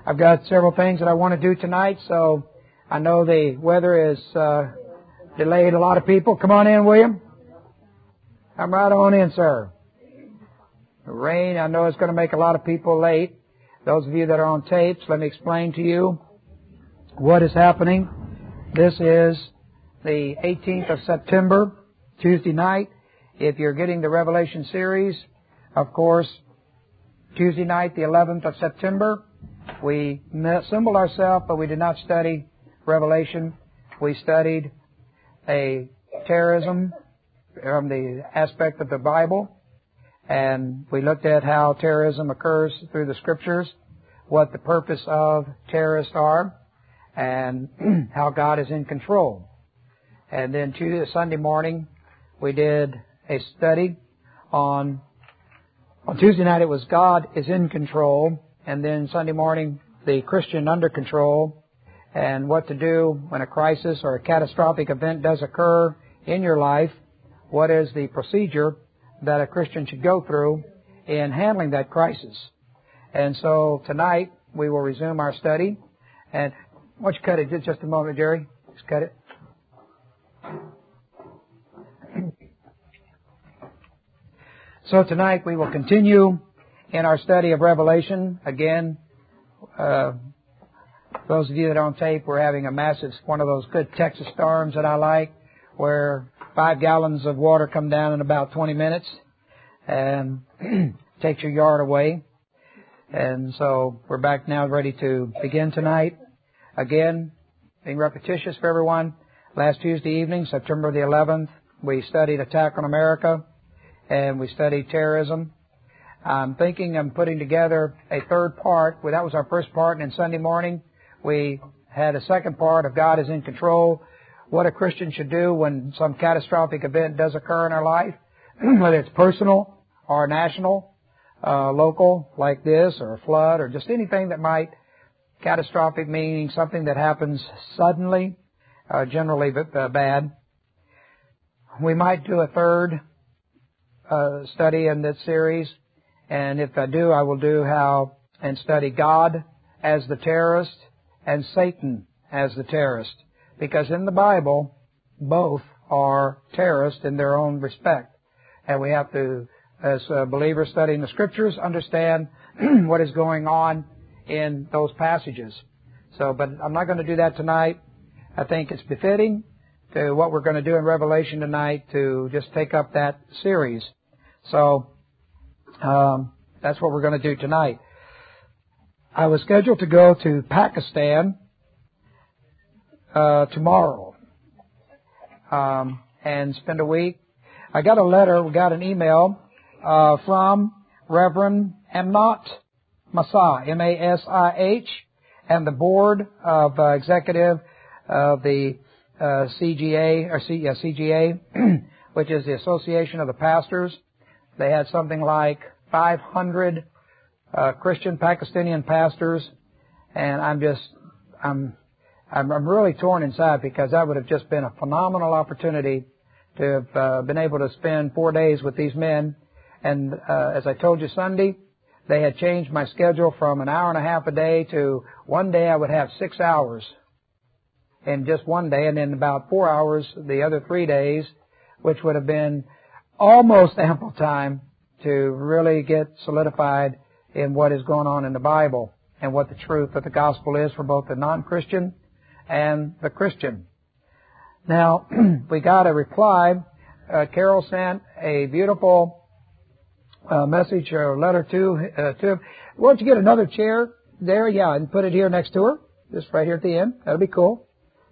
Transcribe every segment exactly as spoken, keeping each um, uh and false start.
I've got several things that I want to do tonight, so I know the weather has uh, delayed a lot of people. Come on in, William. Come right on in, sir. The rain, I know, is going to make a lot of people late. Those of you that are on tapes, let me explain to you what is happening. This is the eighteenth of September, Tuesday night. If you're getting the Revelation series, of course, Tuesday night, the eleventh of September, we assembled ourselves, but we did not study Revelation. We studied a terrorism from the aspect of the Bible, and we looked at how terrorism occurs through the Scriptures, what the purpose of terrorists are, and how God is in control. And then Tuesday, Sunday morning, we did a study on, on Tuesday night it was God is in control, and then Sunday morning, the Christian under control, and what to do when a crisis or a catastrophic event does occur in your life. What is the procedure that a Christian should go through in handling that crisis? And so tonight we will resume our study. And why don't you cut it just a moment, Jerry? Just cut it. So tonight we will continue in our study of Revelation. Again, uh, those of you that are on tape, we're having a massive, one of those good Texas storms that I like, where five gallons of water come down in about twenty minutes and takes your yard away. And so we're back now ready to begin tonight. Again, being repetitious for everyone, last Tuesday evening, September the eleventh, we studied Attack on America and we studied terrorism. I'm thinking I'm putting together a third part. Well, that was our first part, and then Sunday morning we had a second part of God is in control, what a Christian should do when some catastrophic event does occur in our life, whether it's personal or national, uh, local, like this, or a flood, or just anything that might, catastrophic meaning something that happens suddenly, uh, generally uh, bad. We might do a third uh, study in this series, and if I do, I will do how and study God as the terrorist and Satan as the terrorist. Because in the Bible, both are terrorists in their own respect. And we have to, as believers studying the Scriptures, understand what is going on in those passages. So, but I'm not going to do that tonight. I think it's befitting to what we're going to do in Revelation tonight to just take up that series. So, um, that's what we're going to do tonight. I was scheduled to go to Pakistan uh, tomorrow um, and spend a week. I got a letter, we got an email uh, from Reverend Amnat Masih, M A S I H, and the board of uh, executive of the uh, C G A, or C, yeah, C G A, which is the Association of the Pastors. They had something like five hundred uh, Christian Pakistani pastors, and I'm just, I'm, I'm, I'm really torn inside because that would have just been a phenomenal opportunity to have uh, been able to spend four days with these men. And uh, as I told you Sunday, they had changed my schedule from an hour and a half a day to one day I would have six hours in just one day, and then about four hours the other three days, which would have been almost ample time to really get solidified in what is going on in the Bible and what the truth of the gospel is for both the non-Christian and the Christian. Now, we got a reply. Uh, Carol sent a beautiful uh, message or letter to, uh, to him. Why don't you get another chair there? Yeah, and put it here next to her. Just right here at the end. That'll be cool.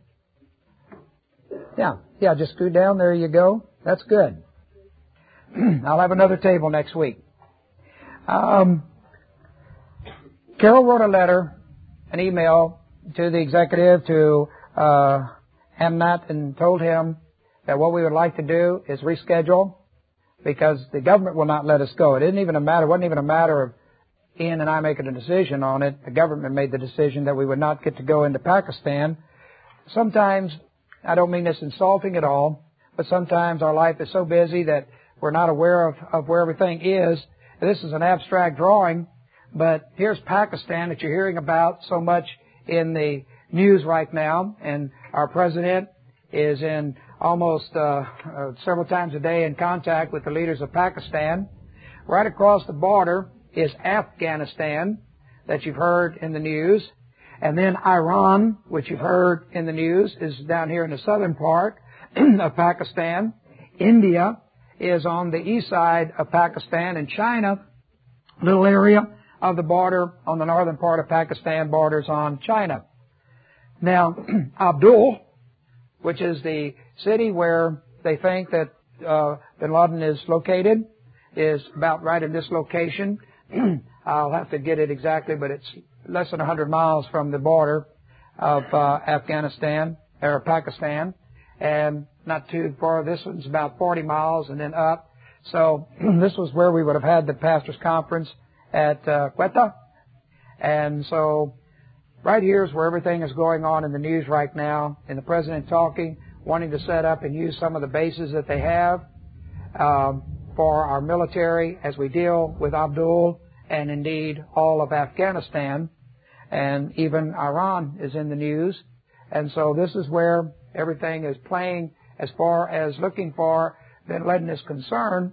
Yeah, yeah, just scoot down. There you go. That's good. I'll have another table next week. Um, Carol wrote a letter, an email to the executive, to uh, Amnat, and told him that what we would like to do is reschedule because the government will not let us go. It isn't even a matter, wasn't even a matter of Ian and I making a decision on it. The government made the decision that we would not get to go into Pakistan. Sometimes, I don't mean this insulting at all, but sometimes our life is so busy that we're not aware of, of where everything is. This is an abstract drawing, But here's Pakistan that you're hearing about so much in the news right now, and our president is in almost uh, uh, several times a day in contact with the leaders of Pakistan. Right across the border is Afghanistan, that you've heard in the news. And then Iran, which you've heard in the news, is down here in the southern part of Pakistan. India is on the east side of Pakistan, and China, little area of the border on the northern part of Pakistan, borders on China. Now, Abdul, which is the city where they think that uh, bin Laden is located, is about right in this location. I'll have to get it exactly, but it's less than one hundred miles from the border of uh, Afghanistan, or Pakistan, and not too far. This one's about forty miles and then up. So this was where we would have had the pastors' conference at uh, Quetta. And so right here is where everything is going on in the news right now, and the president talking, wanting to set up and use some of the bases that they have um, for our military as we deal with Abdul and indeed all of Afghanistan, and even Iran is in the news. And so this is where everything is playing as far as looking for bin Laden is concerned.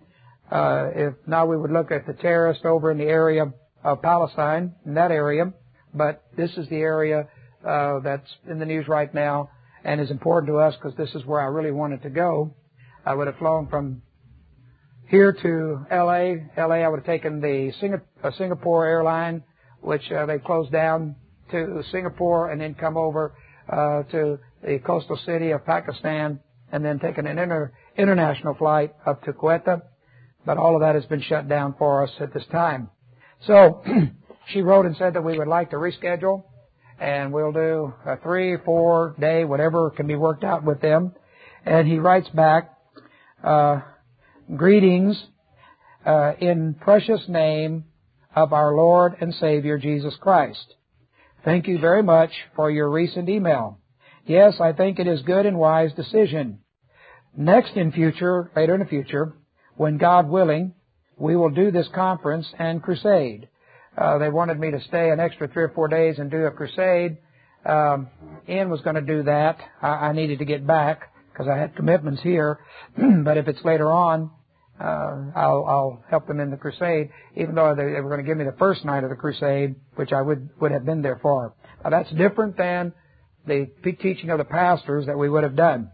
uh, if now we would look at the terrorists over in the area of Palestine, in that area, but this is the area uh, that's in the news right now and is important to us because this is where I really wanted to go. I would have flown from here to L A. L A, I would have taken the Singapore, uh, Singapore airline, which uh, they closed down, to Singapore, and then come over uh, to the coastal city of Pakistan, and then taken an inter- international flight up to Quetta. But all of that has been shut down for us at this time. So she wrote and said that we would like to reschedule, and we'll do a three, four day, whatever can be worked out with them. And he writes back, uh, greetings uh, in precious name of our Lord and Savior Jesus Christ. Thank you very much for your recent email. Yes, I think it is good and wise decision. Next in future, later in the future, when God willing, we will do this conference and crusade. Uh, they wanted me to stay an extra three or four days and do a crusade. Um, Ian was going to do that. I, I needed to get back because I had commitments here. But if it's later on, Uh, I'll, I'll help them in the crusade, even though they, they were going to give me the first night of the crusade, which I would, would have been there for. Now that's different than the teaching of the pastors that we would have done.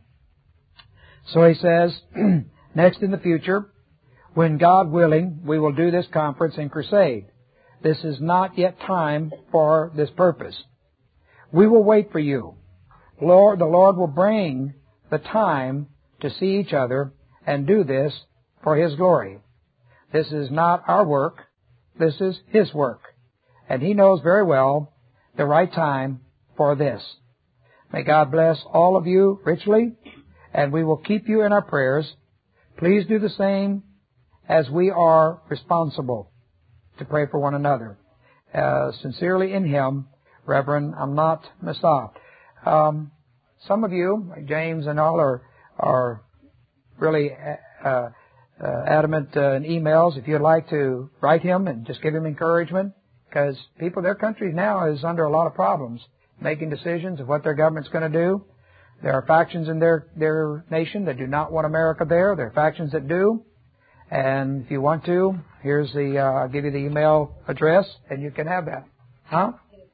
So he says, next in the future, when God willing, we will do this conference and crusade. This is not yet time for this purpose. We will wait for you. Lord, the Lord will bring the time to see each other and do this for His glory. This is not our work. This is His work. And He knows very well the right time for this. May God bless all of you richly, and we will keep you in our prayers. Please do the same as we are responsible to pray for one another. Uh, sincerely in Him, Reverend Amnat Masaf. Um, some of you, like James and all, are, are really uh, Uh, adamant uh, in emails. If you'd like to write him and just give him encouragement, because people, their country now is under a lot of problems, making decisions of what their government's going to do. There are factions in their, their nation that do not want America there. There are factions that do. And if you want to, here's the, uh, I'll give you the email address, and you can have that. Huh?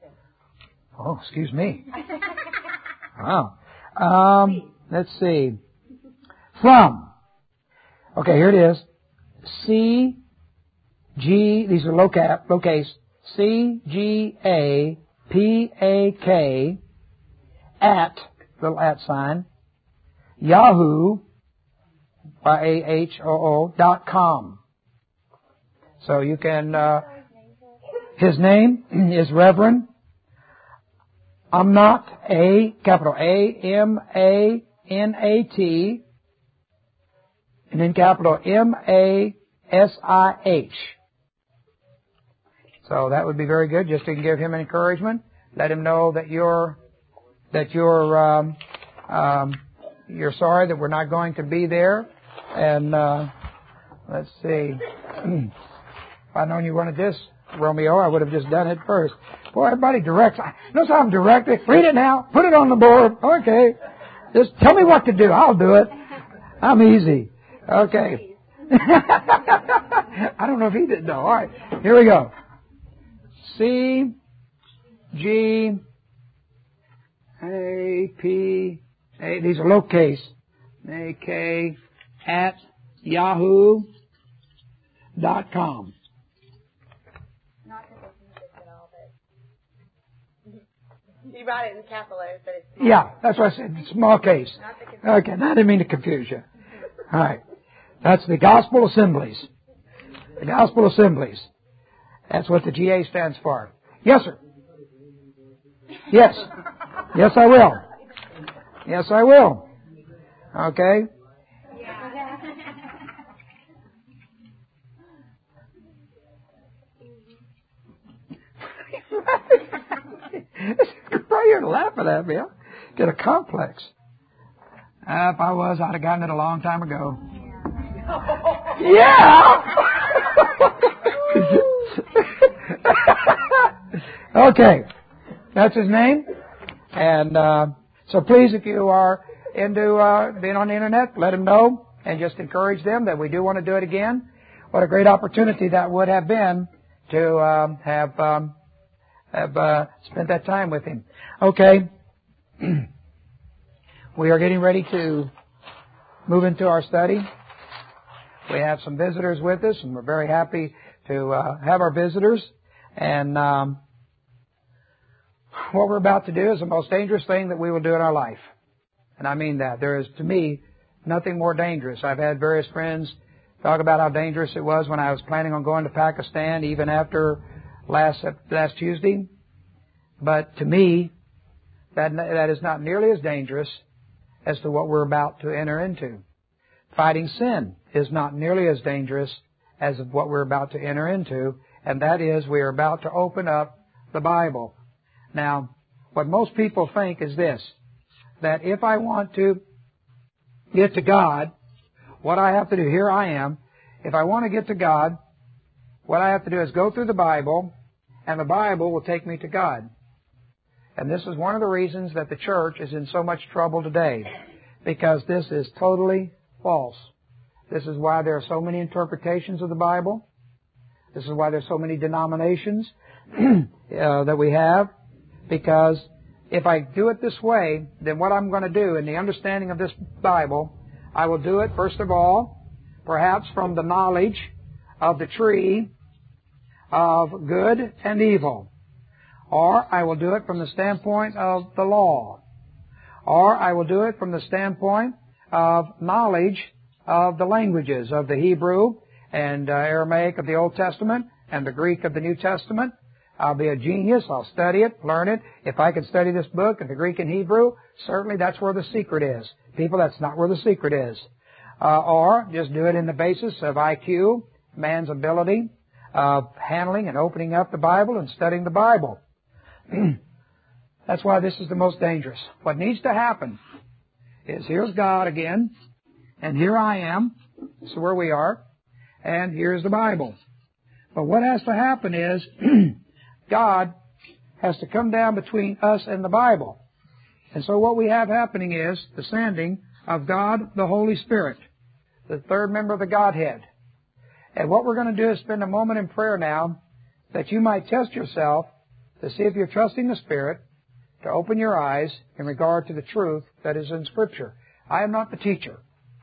Oh, excuse me. Wow. Um, let's see. From Okay, here it is. C G, these are locap, lowercase, C G A P A K at, little at sign, Yahoo, Y A H O O, dot com. So you can, uh, his name is Reverend Amnat, A, capital A M A N A T, and then capital M A S I H. So that would be very good, just to give him an encouragement. Let him know that you're that you're um, um, you're sorry that we're not going to be there. And uh, let's see, if I'd known you wanted this, Romeo. I would have just done it first. Boy, everybody directs. Notice how I'm directing. Read it now. Put it on the board. Okay. Just tell me what to do. I'll do it. I'm easy. Okay. I don't know if he did, though. All right. Here we go. C, G, A, P, A. These are lowercase. A, K, at yahoo dot com. Not to confuse it at all, but you brought it in capital letters, but it's small. Yeah, that's what I said. Small case. Okay, I didn't mean to confuse you. All right. That's the Gospel Assemblies. The Gospel Assemblies. That's what the G A stands for. Yes, sir. Yes. Yes, I will. Yes, I will. Okay. Why you're laughing at me? I get a complex. Uh, if I was, I'd have gotten it a long time ago. Yeah. Okay, that's his name. And uh, so please, if you are into uh, being on the internet, let him know and just encourage them that we do want to do it again. What a great opportunity that would have been to um, have um, have uh, spent that time with him. Okay, we are getting ready to move into our study. We have some visitors with us, and we're very happy to uh, have our visitors. And um, what we're about to do is the most dangerous thing that we will do in our life. And I mean that. There is, to me, nothing more dangerous. I've had various friends talk about how dangerous it was when I was planning on going to Pakistan, even after last last Tuesday. But to me, that that is not nearly as dangerous as to what we're about to enter into. Fighting sin is not nearly as dangerous as of what we're about to enter into, and that is we are about to open up the Bible. Now, what most people think is this, that if I want to get to God, what I have to do, here I am, if I want to get to God, what I have to do is go through the Bible, and the Bible will take me to God. And this is one of the reasons that the church is in so much trouble today, because this is totally false. This is why there are so many interpretations of the Bible. This is why there's so many denominations uh, that we have, because if I do it this way, then what I'm going to do in the understanding of this Bible, I will do it, first of all, perhaps from the knowledge of the tree of good and evil. Or I will do it from the standpoint of the law. Or I will do it from the standpoint of knowledge of the languages of the Hebrew and uh, Aramaic of the Old Testament and the Greek of the New Testament. I'll be a genius. I'll study it, learn it. If I can study this book in the Greek and Hebrew, certainly that's where the secret is. People, that's not where the secret is. Uh, or just do it in the basis of I Q, man's ability of handling and opening up the Bible and studying the Bible. That's why this is the most dangerous. What needs to happen is here's God again, and here I am. This is where we are. And here's the Bible. But what has to happen is God has to come down between us and the Bible. And so what we have happening is the sending of God, the Holy Spirit, the third member of the Godhead. And what we're going to do is spend a moment in prayer now that you might test yourself to see if you're trusting the Spirit to open your eyes in regard to the truth that is in Scripture. I am not the teacher.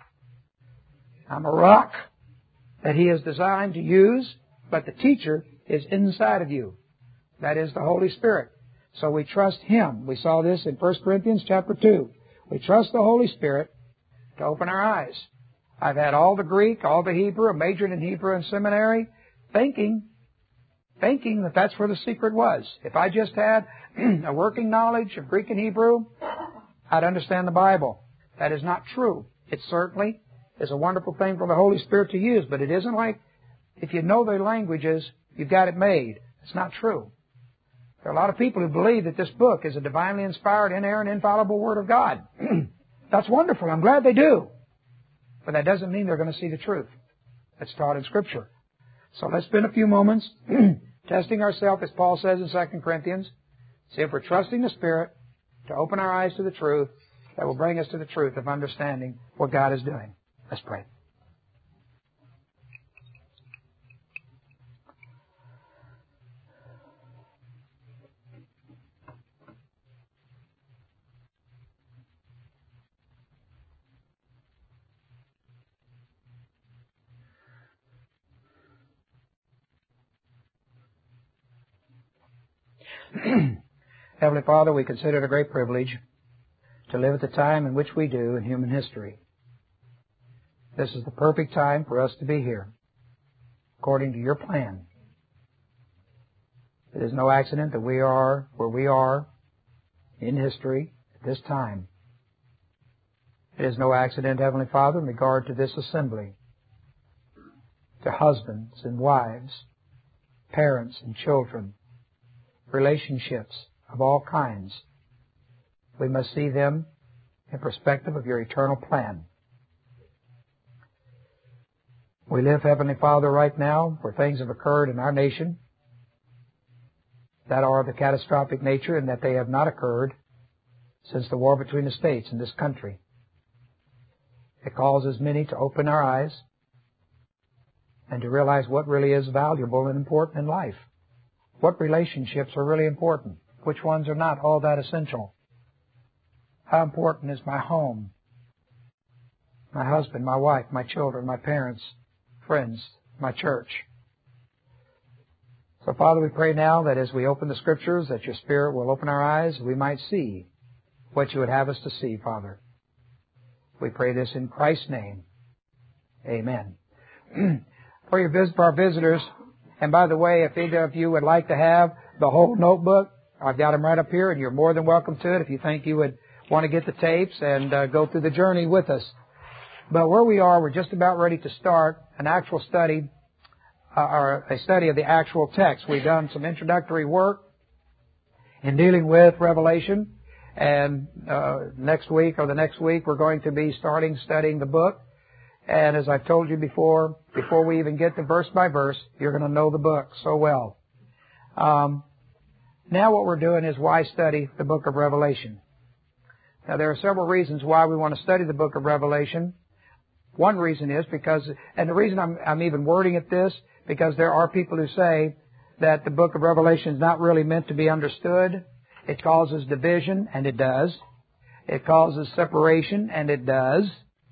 I'm a rock that He is designed to use, but the teacher is inside of you. That is the Holy Spirit. So we trust Him. We saw this in First Corinthians chapter two. We trust the Holy Spirit to open our eyes. I've had all the Greek, all the Hebrew, I majored in Hebrew in seminary, thinking, thinking that that's where the secret was. If I just had a working knowledge of Greek and Hebrew, I'd understand the Bible. That is not true. It certainly is a wonderful thing for the Holy Spirit to use, but it isn't like if you know their languages, you've got it made. It's not true. There are a lot of people who believe that this book is a divinely inspired, inerrant, infallible Word of God. That's wonderful. I'm glad they do. But that doesn't mean they're going to see the truth that's taught in Scripture. So let's spend a few moments Testing ourselves, as Paul says in Second Corinthians, see if we're trusting the Spirit to open our eyes to the truth that will bring us to the truth of understanding what God is doing. Let's pray. Heavenly Father, we consider it a great privilege to live at the time in which we do in human history. This is the perfect time for us to be here, according to your plan. It is no accident that we are where we are in history at this time. It is no accident, Heavenly Father, in regard to this assembly, to husbands and wives, parents and children, relationships of all kinds. We must see them in perspective of your eternal plan. We live, Heavenly Father, right now where things have occurred in our nation that are of the catastrophic nature and that they have not occurred since the war between the states in this country. It causes many to open our eyes and to realize what really is valuable and important in life. What relationships are really important? Which ones are not all that essential? How important is my home, my husband, my wife, my children, my parents, friends, my church? So, Father, we pray now that as we open the Scriptures, that your Spirit will open our eyes, we might see what you would have us to see, Father. We pray this in Christ's name. Amen. For your vis- for our visitors, and by the way, if either of you would like to have the whole notebook, I've got them right up here, and you're more than welcome to it if you think you would want to get the tapes and uh, go through the journey with us. But where we are, we're just about ready to start an actual study, uh, or a study of the actual text. We've done some introductory work in dealing with Revelation, and uh, next week or the next week we're going to be starting studying the book. And as I've told you before, before we even get to verse by verse, you're going to know the book so well. Um, now what we're doing is why study the book of Revelation. Now there are several reasons why we want to study the book of Revelation. One reason is because, and the reason I'm, I'm even wording it this, because there are people who say that the book of Revelation is not really meant to be understood. It causes division, and it does. It causes separation, and it does.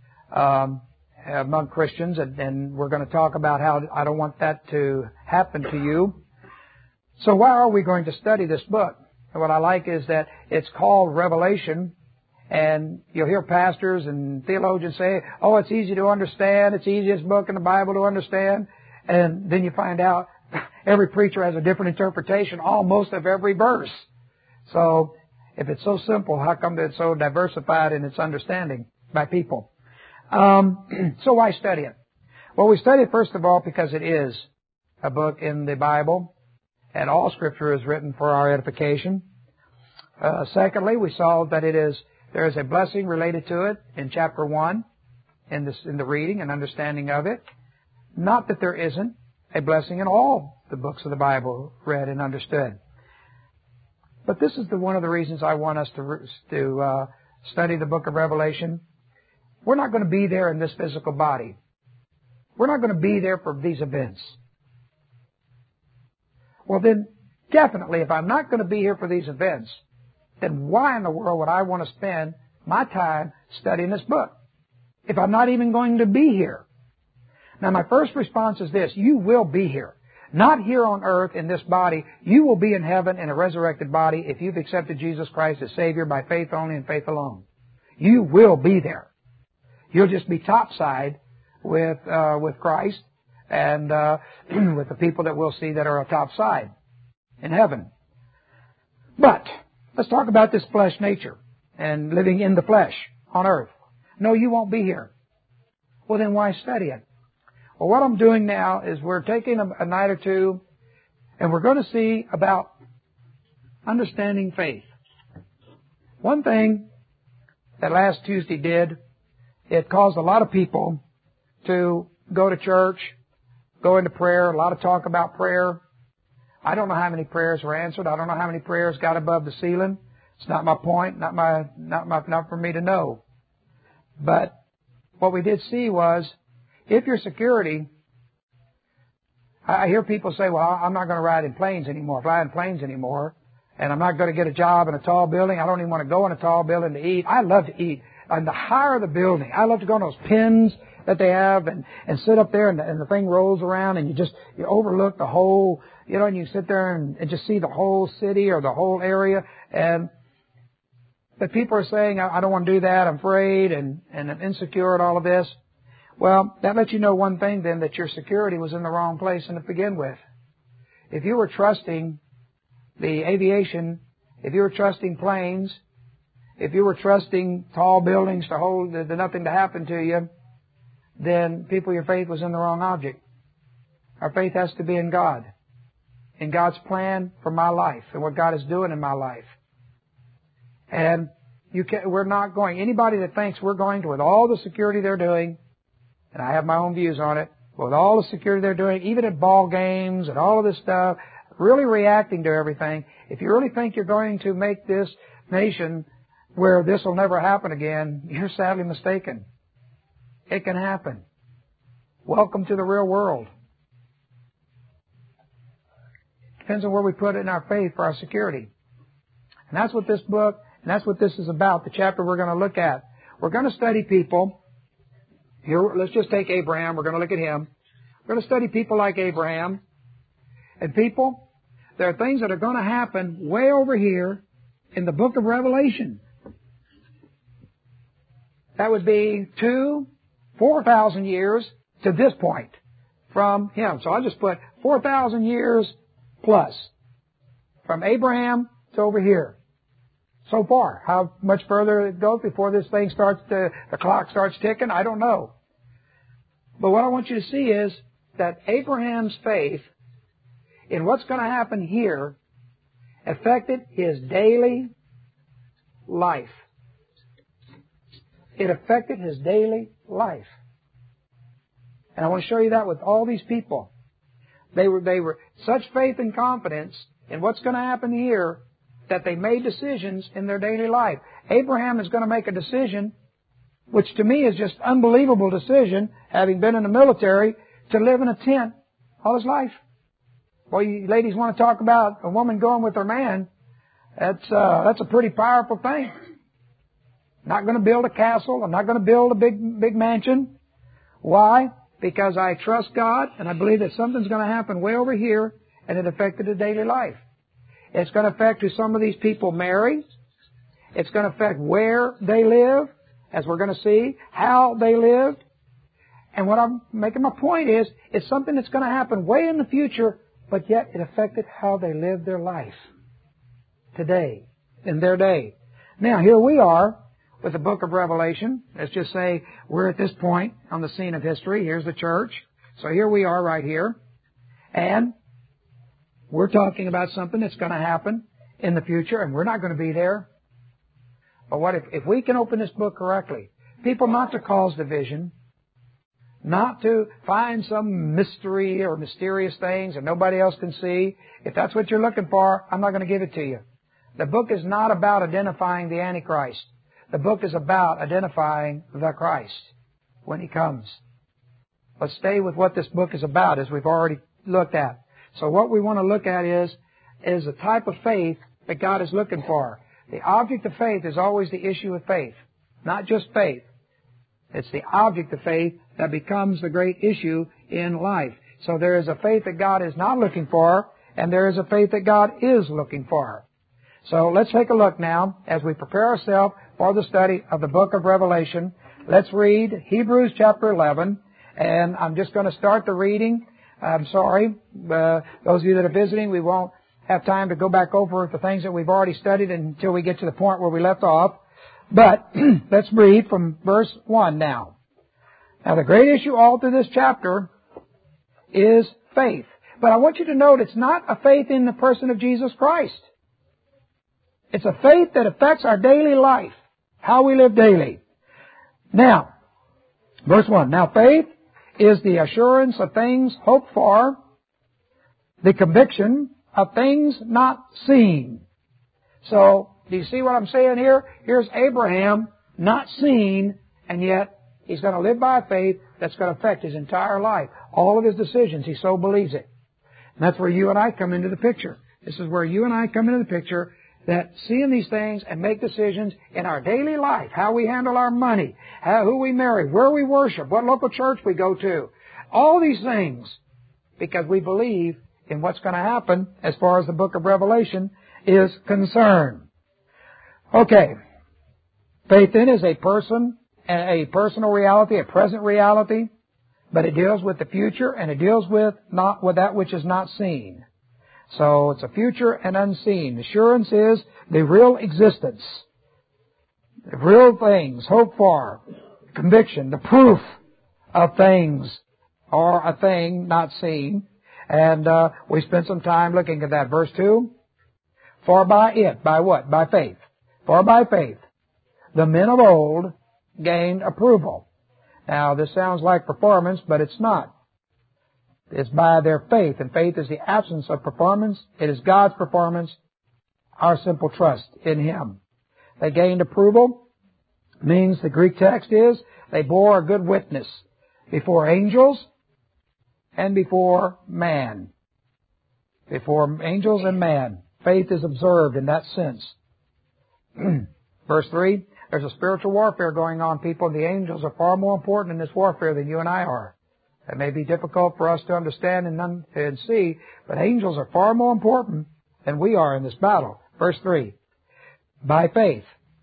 Um, among Christians, and, and we're going to talk about how I don't want that to happen to you. So why are we going to study this book? And what I like is that it's called Revelation, and you'll hear pastors and theologians say, oh, it's easy to understand, it's the easiest book in the Bible to understand, and then you find out every preacher has a different interpretation almost of every verse. So if it's so simple, how come it's so diversified in its understanding by people? Um, so why study it? Well, we study it first of all because it is a book in the Bible, and all Scripture is written for our edification. Uh, secondly, we saw that it is there is a blessing related to it in chapter one, in this in the reading and understanding of it. Not that there isn't a blessing in all the books of the Bible read and understood. But this is the one of the reasons I want us to to uh, study the book of Revelation. We're not going to be there in this physical body. We're not going to be there for these events. Well, then, definitely, if I'm not going to be here for these events, then why in the world would I want to spend my time studying this book if I'm not even going to be here? Now, my first response is this. You will be here. Not here on earth in this body. You will be in heaven in a resurrected body if you've accepted Jesus Christ as Savior by faith only and faith alone. You will be there. You'll just be topside with uh, with Christ and uh, with the people that we'll see that are topside in heaven. But let's talk about this flesh nature and living in the flesh on earth. No, you won't be here. Well, then why study it? Well, what I'm doing now is we're taking a, a night or two, and we're going to see about understanding faith. One thing that last Tuesday did, it caused a lot of people to go to church, go into prayer, a lot of talk about prayer. I don't know how many prayers were answered. I don't know how many prayers got above the ceiling. It's not my point, not my, not my, not for me to know. But what we did see was, if your security, I hear people say, well, I'm not going to ride in planes anymore, fly in planes anymore, and I'm not going to get a job in a tall building. I don't even want to go in a tall building to eat. I love to eat. And the higher the building, I love to go on those pins that they have and, and sit up there and the, and the thing rolls around and you just, you overlook the whole, you know, and you sit there and, and just see the whole city or the whole area. And but people are saying, I, I don't want to do that. I'm afraid and, and I'm insecure and all of this. Well, that lets you know one thing then, that your security was in the wrong place to begin with. If you were trusting the aviation, if you were trusting planes, if you were trusting tall buildings to hold the, the nothing to happen to you, then people, your faith was in the wrong object. Our faith has to be in God, in God's plan for my life and what God is doing in my life. And you can, we're not going, anybody that thinks we're going to, with all the security they're doing, and I have my own views on it, with all the security they're doing, even at ball games and all of this stuff, really reacting to everything, if you really think you're going to make this nation where this will never happen again, you're sadly mistaken. It can happen. Welcome to the real world. Depends on where we put it in our faith for our security. And that's what this book, and that's what this is about, the chapter we're going to look at. We're going to study people. Here, let's just take Abraham. We're going to look at him. We're going to study people like Abraham. And people, there are things that are going to happen way over here in the book of Revelation. That would be two, four thousand years to this point from him. So I'll just put four thousand years plus from Abraham to over here. So far, how much further it goes before this thing starts to, the clock starts ticking, I don't know. But what I want you to see is that Abraham's faith in what's going to happen here affected his daily life. It affected his daily life. And I want to show you that with all these people. They were, they were such faith and confidence in what's going to happen here that they made decisions in their daily life. Abraham is going to make a decision, which to me is just unbelievable decision, having been in the military, to live in a tent all his life. Well, you ladies want to talk about a woman going with her man. That's, uh, that's a pretty powerful thing. Not going to build a castle. I'm not going to build a big, big mansion. Why? Because I trust God and I believe that something's going to happen way over here, and it affected the daily life. It's going to affect who some of these people marry. It's going to affect where they live, as we're going to see, how they lived. And what I'm making my point is, it's something that's going to happen way in the future, but yet it affected how they lived their life today, in their day. Now, here we are with the book of Revelation. Let's just say we're at this point on the scene of history. Here's the church. So here we are right here. And we're talking about something that's going to happen in the future, and we're not going to be there. But what if, if we can open this book correctly, people not to cause division, not to find some mystery or mysterious things that nobody else can see. If that's what you're looking for, I'm not going to give it to you. The book is not about identifying the Antichrist. The book is about identifying the Christ when He comes. Let's stay with what this book is about, as we've already looked at. So what we want to look at is, is the type of faith that God is looking for. The object of faith is always the issue of faith, not just faith. It's the object of faith that becomes the great issue in life. So there is a faith that God is not looking for, and there is a faith that God is looking for. So let's take a look now as we prepare ourselves for the study of the book of Revelation. Let's read Hebrews chapter eleven, and I'm just going to start the reading. I'm sorry, uh, those of you that are visiting, we won't have time to go back over the things that we've already studied until we get to the point where we left off. But let's read from verse one now. Now, the great issue all through this chapter is faith. But I want you to note it's not a faith in the person of Jesus Christ. It's a faith that affects our daily life, how we live daily. Now, verse one. Now, faith is the assurance of things hoped for, the conviction of things not seen. So, do you see what I'm saying here? Here's Abraham, not seen, and yet he's going to live by faith that's going to affect his entire life. All of his decisions, he so believes it. And that's where you and I come into the picture. This is where you and I come into the picture, that seeing these things and make decisions in our daily life, how we handle our money, how, who we marry, where we worship, what local church we go to. All these things, because we believe in what's going to happen as far as the book of Revelation is concerned. Okay. Faith then is a person, a personal reality, a present reality, but it deals with the future and it deals with not with that which is not seen. So it's a future and unseen. Assurance is the real existence, the real things, hope for, conviction, the proof of things or a thing not seen. And uh, we spent some time looking at that. Verse two, for by it, by what? By faith. For by faith, the men of old gained approval. Now, this sounds like performance, but it's not. It's by their faith, and faith is the absence of performance. It is God's performance, our simple trust in Him. They gained approval, means the Greek text is, they bore a good witness before angels and before man. Before angels and man. Faith is observed in that sense. Verse three, there's a spiritual warfare going on, people. The angels are far more important in this warfare than you and I are. That may be difficult for us to understand and, un- and see, but angels are far more important than we are in this battle. Verse three, by faith,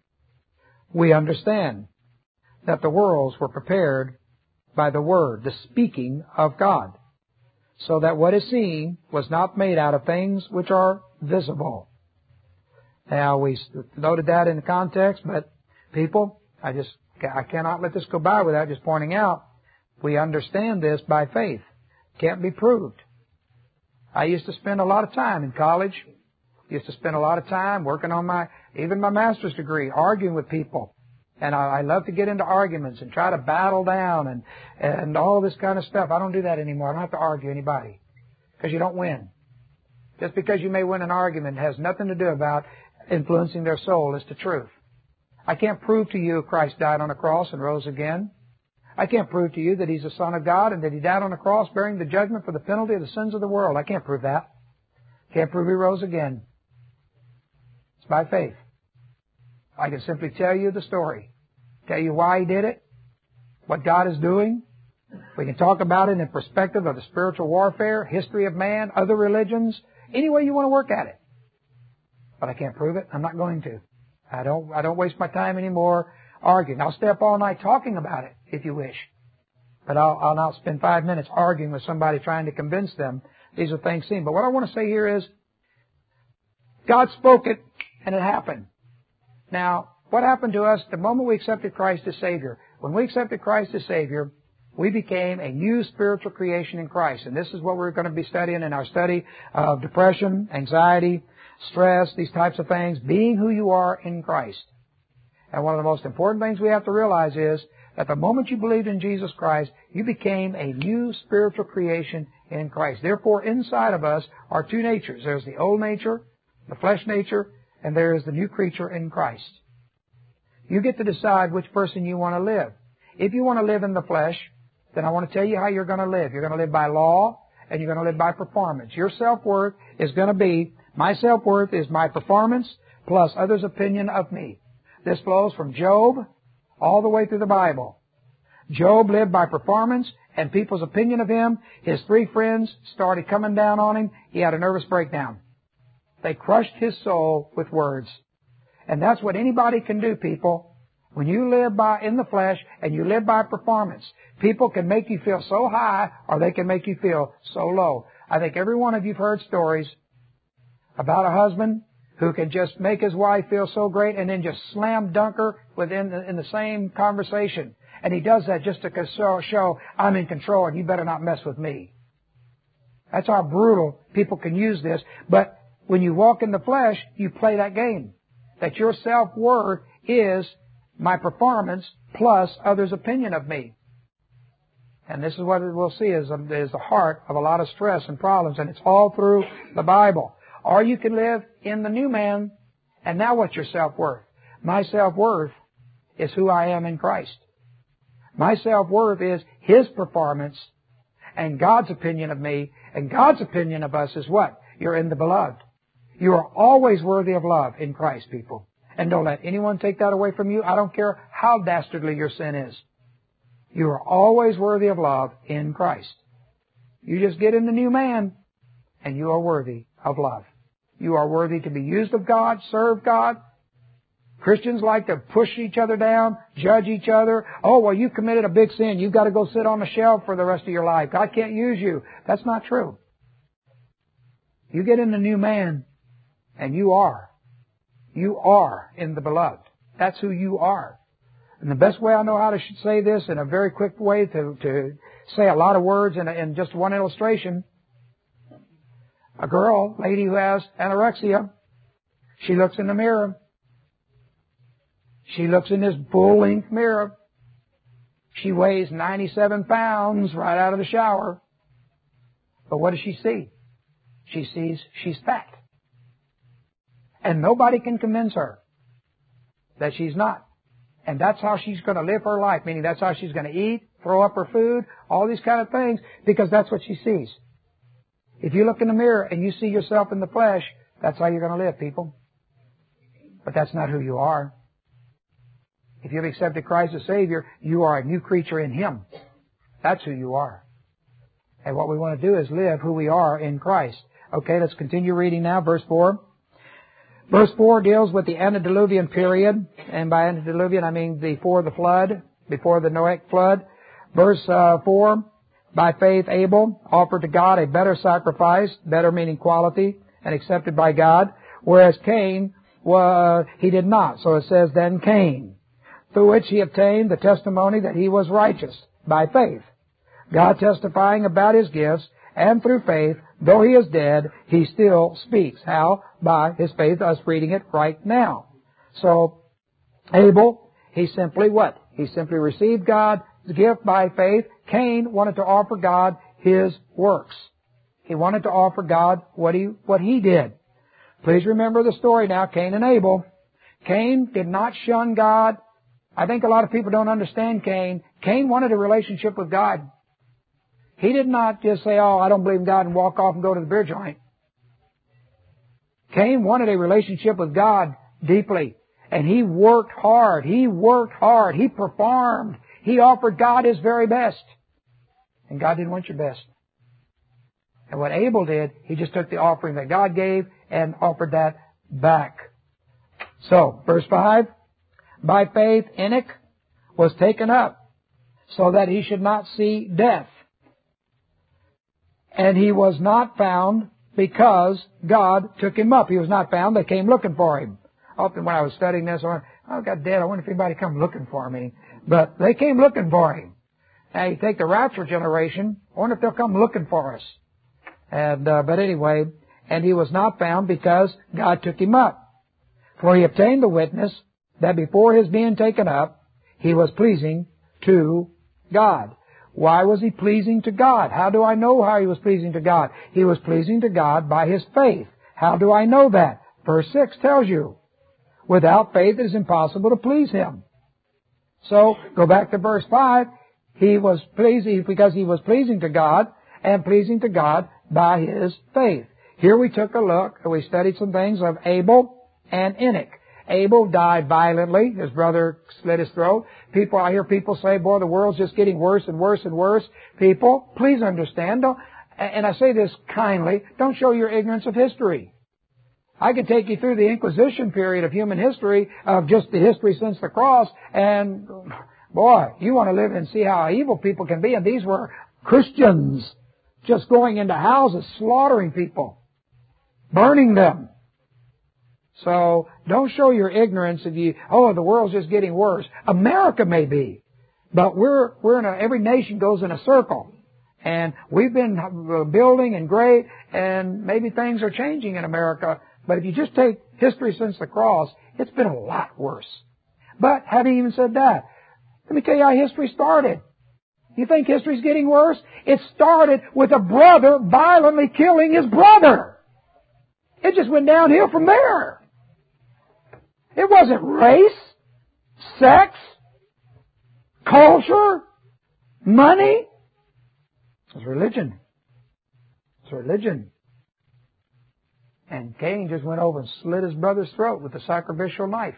we understand that the worlds were prepared by the Word, the speaking of God, so that what is seen was not made out of things which are visible. Now, we noted that in the context, but people, I just, I cannot let this go by without just pointing out, we understand this by faith. Can't be proved. I used to spend a lot of time in college. Used to spend a lot of time working on my, even my master's degree, arguing with people. And I, I love to get into arguments and try to battle down and, and all this kind of stuff. I don't do that anymore. I don't have to argue anybody. Because you don't win. Just because you may win an argument has nothing to do about influencing their soul as to truth. I can't prove to you Christ died on a cross and rose again. I can't prove to you that He's the Son of God and that He died on the cross bearing the judgment for the penalty of the sins of the world. I can't prove that. Can't prove He rose again. It's by faith. I can simply tell you the story. Tell you why He did it. What God is doing. We can talk about it in perspective of the spiritual warfare, history of man, other religions, any way you want to work at it. But I can't prove it. I'm not going to. I don't, I don't waste my time anymore arguing. I'll stay up all night talking about it, if you wish. But I'll, I'll not spend five minutes arguing with somebody trying to convince them these are things seen. But what I want to say here is, God spoke it, and it happened. Now, what happened to us the moment we accepted Christ as Savior? When we accepted Christ as Savior, we became a new spiritual creation in Christ. And this is what we're going to be studying in our study of depression, anxiety, stress, these types of things, being who you are in Christ. And one of the most important things we have to realize is that the moment you believed in Jesus Christ, you became a new spiritual creation in Christ. Therefore, inside of us are two natures. There's the old nature, the flesh nature, and there is the new creature in Christ. You get to decide which person you want to live. If you want to live in the flesh, then I want to tell you how you're going to live. You're going to live by law, and you're going to live by performance. Your self-worth is going to be, my self-worth is my performance plus others' opinion of me. This flows from Job all the way through the Bible. Job lived by performance and people's opinion of him. His three friends started coming down on him. He had a nervous breakdown. They crushed his soul with words. And that's what anybody can do, people. When you live by in the flesh and you live by performance, people can make you feel so high or they can make you feel so low. I think every one of you have heard stories about a husband who can just make his wife feel so great and then just slam dunk her within the, in the same conversation. And he does that just to show, show I'm in control and you better not mess with me. That's how brutal people can use this. But when you walk in the flesh, you play that game. That your self-worth is my performance plus others' opinion of me. And this is what we'll see is, is the heart of a lot of stress and problems. And it's all through the Bible. Or you can live in the new man. And now what's your self-worth? My self-worth is who I am in Christ. My self-worth is His performance and God's opinion of me. And God's opinion of us is what? You're in the beloved. You are always worthy of love in Christ, people. And don't let anyone take that away from you. I don't care how dastardly your sin is. You are always worthy of love in Christ. You just get in the new man, and you are worthy of love. You are worthy to be used of God, serve God. Christians like to push each other down, judge each other. Oh, well, you committed a big sin. You've got to go sit on the shelf for the rest of your life. God can't use you. That's not true. You get in the new man, and you are. You are in the beloved. That's who you are. And the best way I know how to say this in a very quick way to, to say a lot of words in, a, in just one illustration. A girl, lady who has anorexia, she looks in the mirror. She looks in this full-length mirror. She weighs ninety-seven pounds right out of the shower. But what does she see? She sees she's fat. And nobody can convince her that she's not. And that's how she's going to live her life, meaning that's how she's going to eat, throw up her food, all these kind of things, because that's what she sees. If you look in the mirror and you see yourself in the flesh, that's how you're going to live, people. But that's not who you are. If you've accepted Christ as Savior, you are a new creature in Him. That's who you are. And what we want to do is live who we are in Christ. Okay, let's continue reading now, verse four. Verse four deals with the antediluvian period, and by antediluvian I mean before the flood, before the Noahic flood. Verse uh, four, by faith Abel offered to God a better sacrifice, better meaning quality, and accepted by God, whereas Cain, well, he did not. So it says, then Cain, through which he obtained the testimony that he was righteous, by faith. God testifying about his gifts, and through faith, though he is dead, he still speaks. How? By his faith, us reading it right now. So, Abel, he simply what? He simply received God's gift by faith. Cain wanted to offer God his works. He wanted to offer God what he, what he did. Please remember the story now, Cain and Abel. Cain did not shun God. I think a lot of people don't understand Cain. Cain wanted a relationship with God. He did not just say, oh, I don't believe in God, and walk off and go to the beer joint. Cain wanted a relationship with God deeply. And he worked hard. He worked hard. He performed. He offered God his very best. And God didn't want your best. And what Abel did, he just took the offering that God gave and offered that back. So, verse five, by faith Enoch was taken up so that he should not see death. And he was not found because God took him up. He was not found. They came looking for him. Often when I was studying this, I went, oh, God dead. I wonder if anybody come looking for me. But they came looking for him. Now you take the rapture generation. I wonder if they'll come looking for us. And, uh, but anyway, and he was not found because God took him up. For he obtained the witness that before his being taken up, he was pleasing to God. Why was he pleasing to God? How do I know how he was pleasing to God? He was pleasing to God by his faith. How do I know that? Verse six tells you, without faith it is impossible to please him. So, go back to verse five. He was pleasing because he was pleasing to God, and pleasing to God by his faith. Here we took a look, and we studied some things of Abel and Enoch. Abel died violently. His brother slit his throat. People, I hear people say, boy, the world's just getting worse and worse and worse. People, please understand, don't, and I say this kindly, don't show your ignorance of history. I could take you through the Inquisition period of human history, of just the history since the cross, and boy, you want to live and see how evil people can be, and these were Christians just going into houses, slaughtering people, burning them. So, don't show your ignorance if you, oh, the world's just getting worse. America may be, but we're, we're in a, every nation goes in a circle. And we've been building and great, and maybe things are changing in America. But if you just take history since the cross, it's been a lot worse. But, having even said that, let me tell you how history started. You think history's getting worse? It started with a brother violently killing his brother. It just went downhill from there. It wasn't race, sex, culture, money. It was religion. It's religion. And Cain just went over and slit his brother's throat with a sacrificial knife.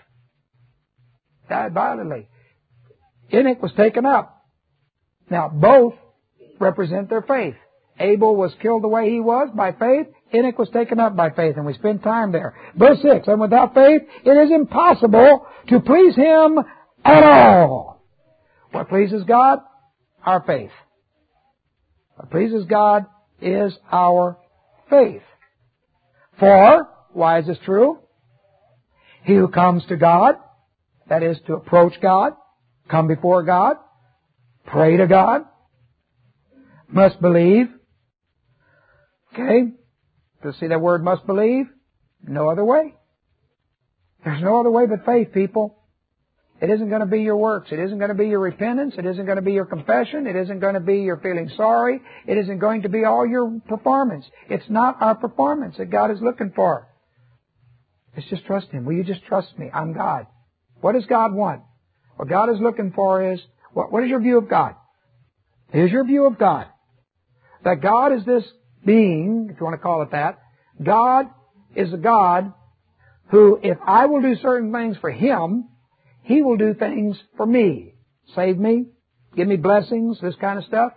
Died violently. Enoch was taken up. Now, both represent their faith. Abel was killed the way he was by faith. Enoch was taken up by faith, and we spend time there. Verse six, and without faith it is impossible to please Him at all. What pleases God? Our faith. What pleases God is our faith. For, why is this true? He who comes to God, that is to approach God, come before God, pray to God, must believe. Okay? To see that word must believe? No other way. There's no other way but faith, people. It isn't going to be your works. It isn't going to be your repentance. It isn't going to be your confession. It isn't going to be your feeling sorry. It isn't going to be all your performance. It's not our performance that God is looking for. It's just trust Him. Will you just trust me? I'm God. What does God want? What God is looking for is, what, what is your view of God? Here's your view of God. That God is this being, if you want to call it that. God is a God who, if I will do certain things for Him, He will do things for me. Save me, give me blessings, this kind of stuff.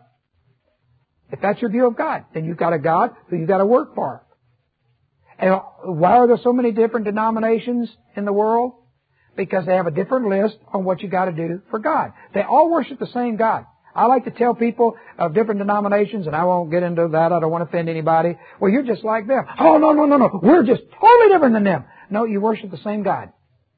If that's your view of God, then you've got a God who you've got to work for. And why are there so many different denominations in the world? Because they have a different list on what you got to do for God. They all worship the same God. I like to tell people of different denominations, and I won't get into that. I don't want to offend anybody. Well, you're just like them. Oh, no, no, no, no. We're just totally different than them. No, you worship the same God.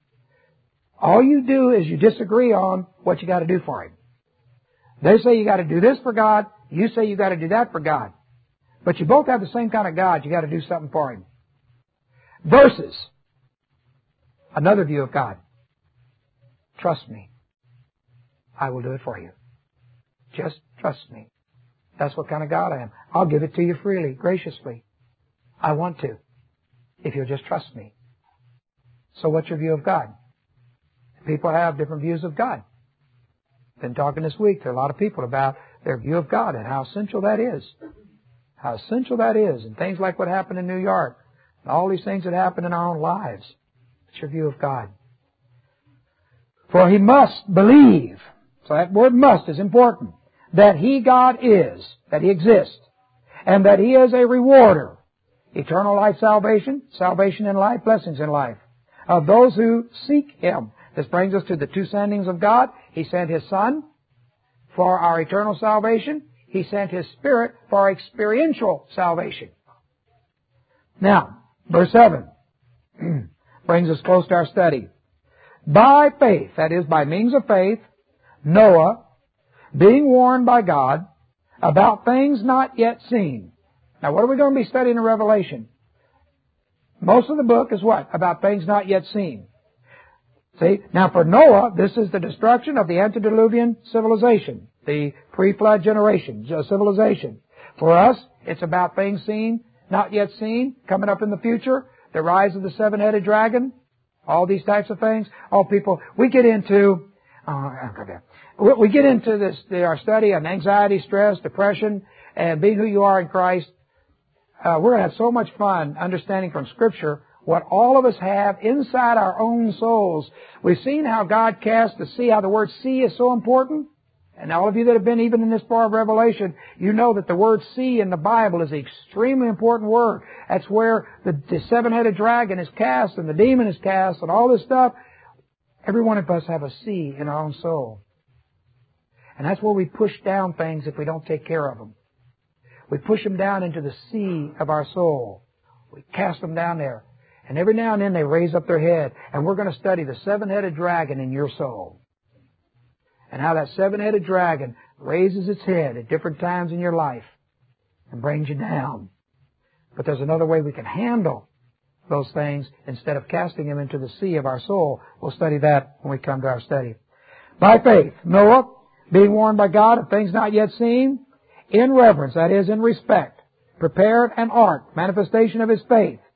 All you do is you disagree on what you got to do for Him. They say you got to do this for God. You say you got to do that for God. But you both have the same kind of God. You got to do something for Him. Versus another view of God. Trust me. I will do it for you. Just trust me. That's what kind of God I am. I'll give it to you freely, graciously. I want to, if you'll just trust me. So what's your view of God? People have different views of God. Been talking this week to a lot of people about their view of God and how essential that is. How essential that is. And things like what happened in New York. And all these things that happen in our own lives. What's your view of God? For he must believe. So that word must is important. That He, God, is. That He exists. And that He is a rewarder. Eternal life, salvation. Salvation in life, blessings in life. Of those who seek Him. This brings us to the two sendings of God. He sent His Son for our eternal salvation. He sent His Spirit for our experiential salvation. Now, verse seven brings us close to our study. By faith, that is, by means of faith, Noah, being warned by God about things not yet seen. Now, what are we going to be studying in Revelation? Most of the book is what? About things not yet seen. See? Now, for Noah, this is the destruction of the antediluvian civilization, the pre-flood generation, civilization. For us, it's about things seen, not yet seen, coming up in the future, the rise of the seven-headed dragon, all these types of things. All people, we get into, uh, we get into this, our study on anxiety, stress, depression, and being who you are in Christ. Uh, we're going to have so much fun understanding from Scripture what all of us have inside our own souls. We've seen how God cast the sea, how the word sea is so important. And all of you that have been even in this far of Revelation, you know that the word sea in the Bible is an extremely important word. That's where the, the seven-headed dragon is cast and the demon is cast and all this stuff. Every one of us have a sea in our own soul. And that's where we push down things if we don't take care of them. We push them down into the sea of our soul. We cast them down there. And every now and then they raise up their head. And we're going to study the seven-headed dragon in your soul. And how that seven-headed dragon raises its head at different times in your life and brings you down. But there's another way we can handle those things instead of casting them into the sea of our soul. We'll study that when we come to our study. By faith, Noah, being warned by God of things not yet seen, in reverence, that is, in respect, prepared an ark, manifestation of his faith,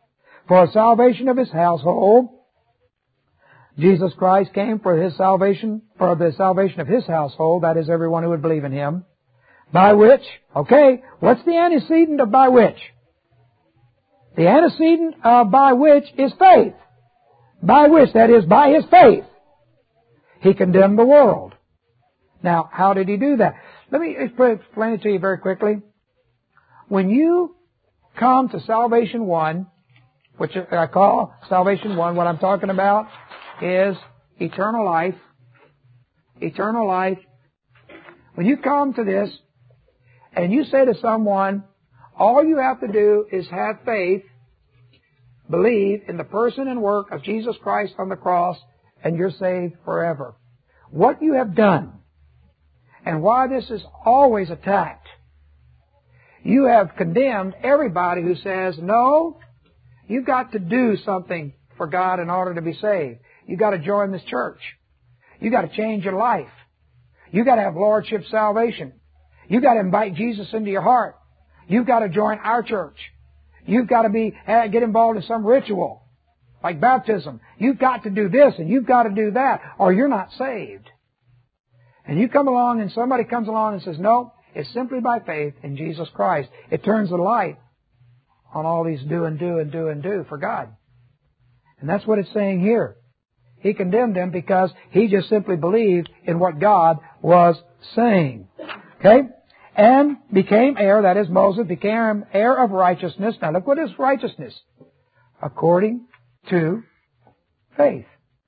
for the salvation of his household. Jesus Christ came for his salvation, for the salvation of his household, that is, everyone who would believe in him. By which, okay, what's the antecedent of by which? The antecedent of by which is faith. By which, that is, by his faith, he condemned the world. Now, how did he do that? Let me explain it to you very quickly. When you come to Salvation One, which I call Salvation One, what I'm talking about is eternal life. Eternal life. When you come to this and you say to someone, all you have to do is have faith, believe in the person and work of Jesus Christ on the cross, and you're saved forever. What you have done, and why this is always attacked, you have condemned everybody who says, no, you've got to do something for God in order to be saved. You've got to join this church. You've got to change your life. You've got to have Lordship salvation. You've got to invite Jesus into your heart. You've got to join our church. You've got to be get involved in some ritual, like baptism. You've got to do this and you've got to do that, or you're not saved. And you come along and somebody comes along and says, no, it's simply by faith in Jesus Christ. It turns the light on all these do and do and do and do for God. And that's what it's saying here. He condemned them because he just simply believed in what God was saying. Okay? And became heir, that is, Moses became heir of righteousness. Now look what is righteousness. According to faith.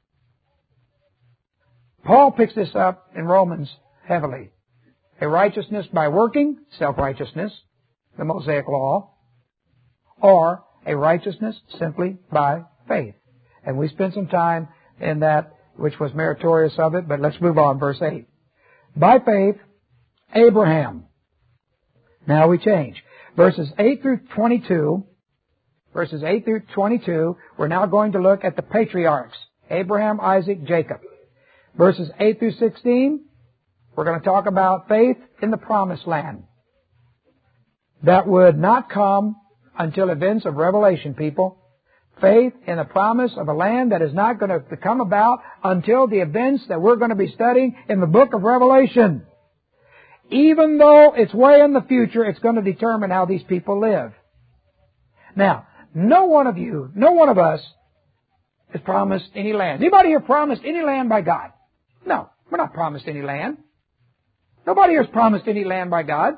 Paul picks this up in Romans heavily. A righteousness by working, self-righteousness, the Mosaic law, or a righteousness simply by faith. And we spent some time in that which was meritorious of it, but let's move on, verse eight. By faith, Abraham. Now we change. Verses eight through twenty-two, verses eight through twenty-two, we're now going to look at the patriarchs, Abraham, Isaac, Jacob. Verses eight through sixteen, we're going to talk about faith in the promised land. That would not come until events of Revelation, people. Faith in the promise of a land that is not going to come about until the events that we're going to be studying in the book of Revelation. Even though it's way in the future, it's going to determine how these people live. Now, no one of you, no one of us is promised any land. Anybody here promised any land by God? No, we're not promised any land. Nobody here is promised any land by God.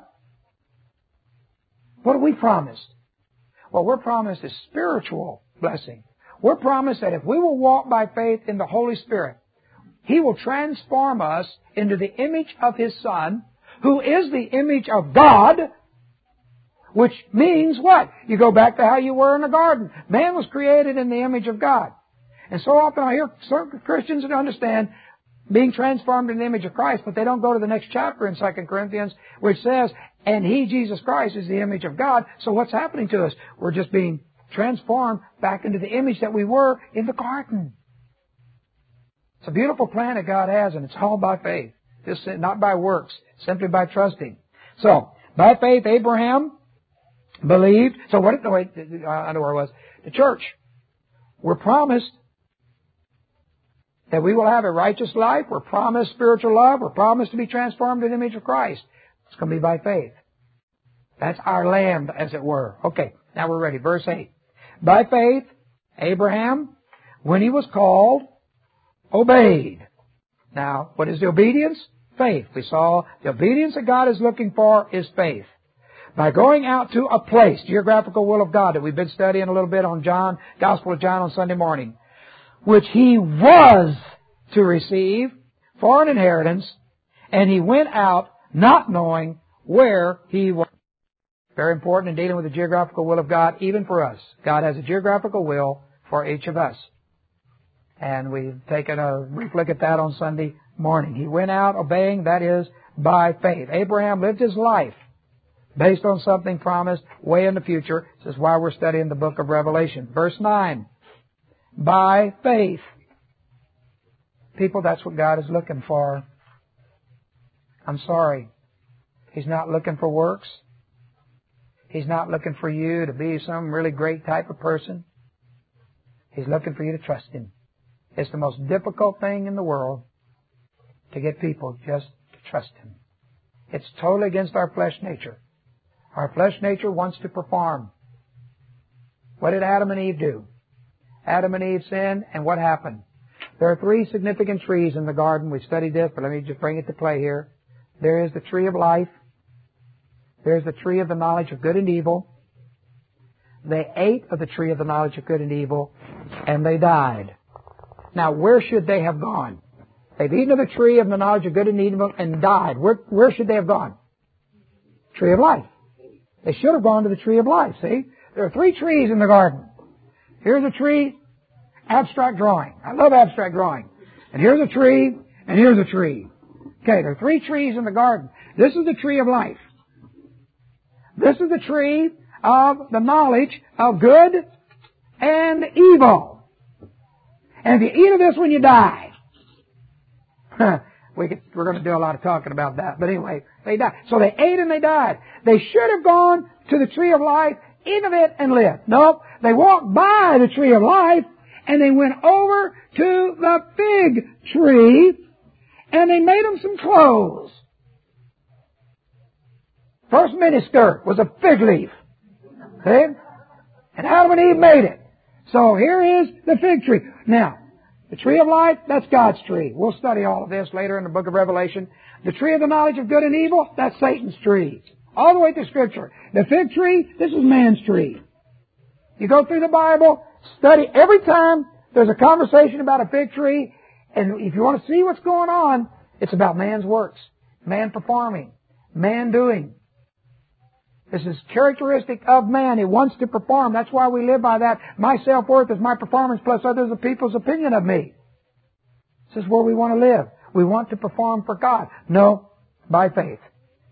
What are we promised? Well, we're promised a spiritual blessing. We're promised that if we will walk by faith in the Holy Spirit, He will transform us into the image of His Son, who is the image of God, which means what? You go back to how you were in the garden. Man was created in the image of God. And so often I hear certain Christians that understand being transformed in the image of Christ, but they don't go to the next chapter in Second Corinthians, which says, and He, Jesus Christ, is the image of God. So what's happening to us? We're just being transformed back into the image that we were in the garden. It's a beautiful plan that God has, and it's all by faith. Just not by works, simply by trusting. So, by faith, Abraham believed. So what, no, wait, I know where I was. The church. We're promised that we will have a righteous life. We're promised spiritual love. We're promised to be transformed in the image of Christ. It's going to be by faith. That's our land, as it were. Okay, now we're ready. Verse eight. By faith, Abraham, when he was called, obeyed. Now, what is the obedience? Faith. We saw the obedience that God is looking for is faith. By going out to a place, geographical will of God, that we've been studying a little bit on John, Gospel of John on Sunday morning, which he was to receive for an inheritance, and he went out not knowing where he was. Very important in dealing with the geographical will of God, even for us. God has a geographical will for each of us. And we've taken a brief look at that on Sunday morning. He went out obeying, that is, by faith. Abraham lived his life based on something promised way in the future. This is why we're studying the book of Revelation. Verse nine. By faith. People, that's what God is looking for. I'm sorry. He's not looking for works. He's not looking for you to be some really great type of person. He's looking for you to trust Him. It's the most difficult thing in the world to get people just to trust Him. It's totally against our flesh nature. Our flesh nature wants to perform. What did Adam and Eve do? Adam and Eve sinned, and what happened? There are three significant trees in the garden. We studied this, but let me just bring it to play here. There is the tree of life. There's the tree of the knowledge of good and evil. They ate of the tree of the knowledge of good and evil, and they died. Now, where should they have gone? They've eaten of the tree of the knowledge of good and evil and died. Where, where should they have gone? Tree of life. They should have gone to the tree of life, see? There are three trees in the garden. Here's a tree, abstract drawing. I love abstract drawing. And here's a tree, and here's a tree. Okay, there are three trees in the garden. This is the tree of life. This is the tree of the knowledge of good and evil. And if you eat of this when you die, we could, we're going to do a lot of talking about that. But anyway, they died. So they ate and they died. They should have gone to the tree of life, eat of it, and lived. Nope. They walked by the tree of life, and they went over to the fig tree, and they made them some clothes. First miniskirt was a fig leaf. See? And Adam and Eve made it. So here is the fig tree. Now, the tree of life, that's God's tree. We'll study all of this later in the book of Revelation. The tree of the knowledge of good and evil, that's Satan's tree. All the way through Scripture. The fig tree, this is man's tree. You go through the Bible, study every time there's a conversation about a fig tree, and if you want to see what's going on, it's about man's works, man performing, man doing. This is characteristic of man. He wants to perform. That's why we live by that. My self-worth is my performance plus others of people's opinion of me. This is where we want to live. We want to perform for God. No, by faith.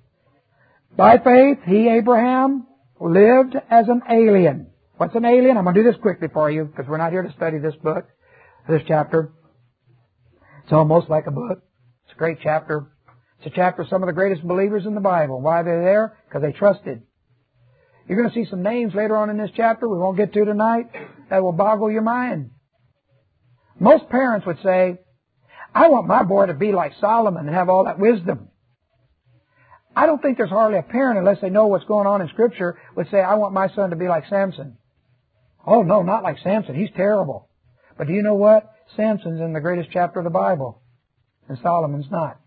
By faith, he, Abraham, lived as an alien. What's an alien? I'm going to do this quickly for you because we're not here to study this book, this chapter. It's almost like a book. It's a great chapter. It's a chapter of some of the greatest believers in the Bible. Why they're there? Because they trusted. You're going to see some names later on in this chapter we won't get to tonight that will boggle your mind. Most parents would say, I want my boy to be like Solomon and have all that wisdom. I don't think there's hardly a parent, unless they know what's going on in Scripture, would say, I want my son to be like Samson. Oh, no, not like Samson. He's terrible. But do you know what? Samson's in the greatest chapter of the Bible, and Solomon's not.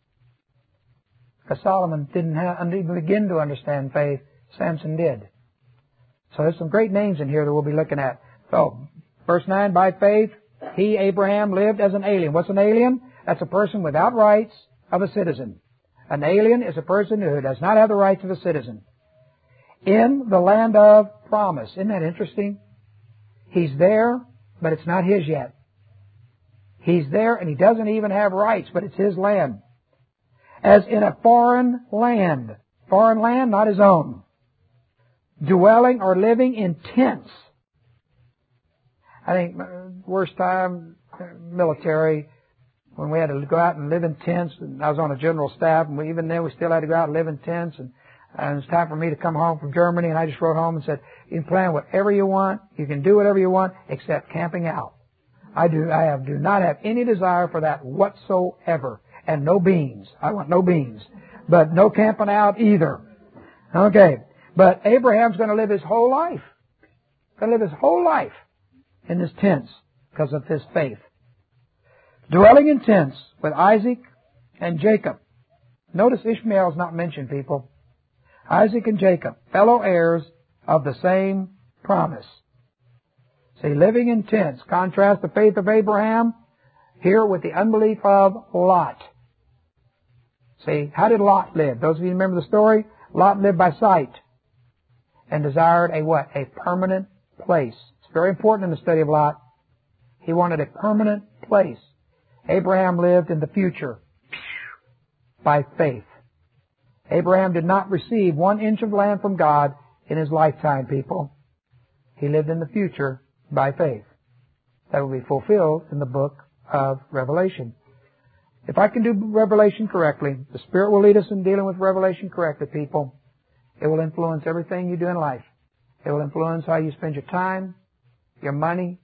Because Solomon didn't have, even begin to understand faith. Samson did. So there's some great names in here that we'll be looking at. So, verse nine, by faith, he, Abraham, lived as an alien. What's an alien? That's a person without rights of a citizen. An alien is a person who does not have the rights of a citizen. In the land of promise. Isn't that interesting? He's there, but it's not his yet. He's there and he doesn't even have rights, but it's his land. As in a foreign land. Foreign land, not his own. Dwelling or living in tents. I think worst time, military, when we had to go out and live in tents, and I was on a general staff, and we, even then we still had to go out and live in tents, and, and it was time for me to come home from Germany, and I just wrote home and said, you can plan whatever you want, you can do whatever you want, except camping out. I do, I have, do not have any desire for that whatsoever. And no beans. I want no beans. But no camping out either. Okay. But Abraham's going to live his whole life. Going to live his whole life in his tents because of his faith. Dwelling in tents with Isaac and Jacob. Notice Ishmael's not mentioned, people. Isaac and Jacob, fellow heirs of the same promise. See, living in tents. Contrast the faith of Abraham here with the unbelief of Lot. See, how did Lot live? Those of you who remember the story, Lot lived by sight and desired a what? A permanent place. It's very important in the study of Lot. He wanted a permanent place. Abraham lived in the future by faith. Abraham did not receive one inch of land from God in his lifetime, people. He lived in the future by faith. That will be fulfilled in the book of Revelation. If I can do Revelation correctly, the Spirit will lead us in dealing with Revelation correctly, people. It will influence everything you do in life. It will influence how you spend your time, your money,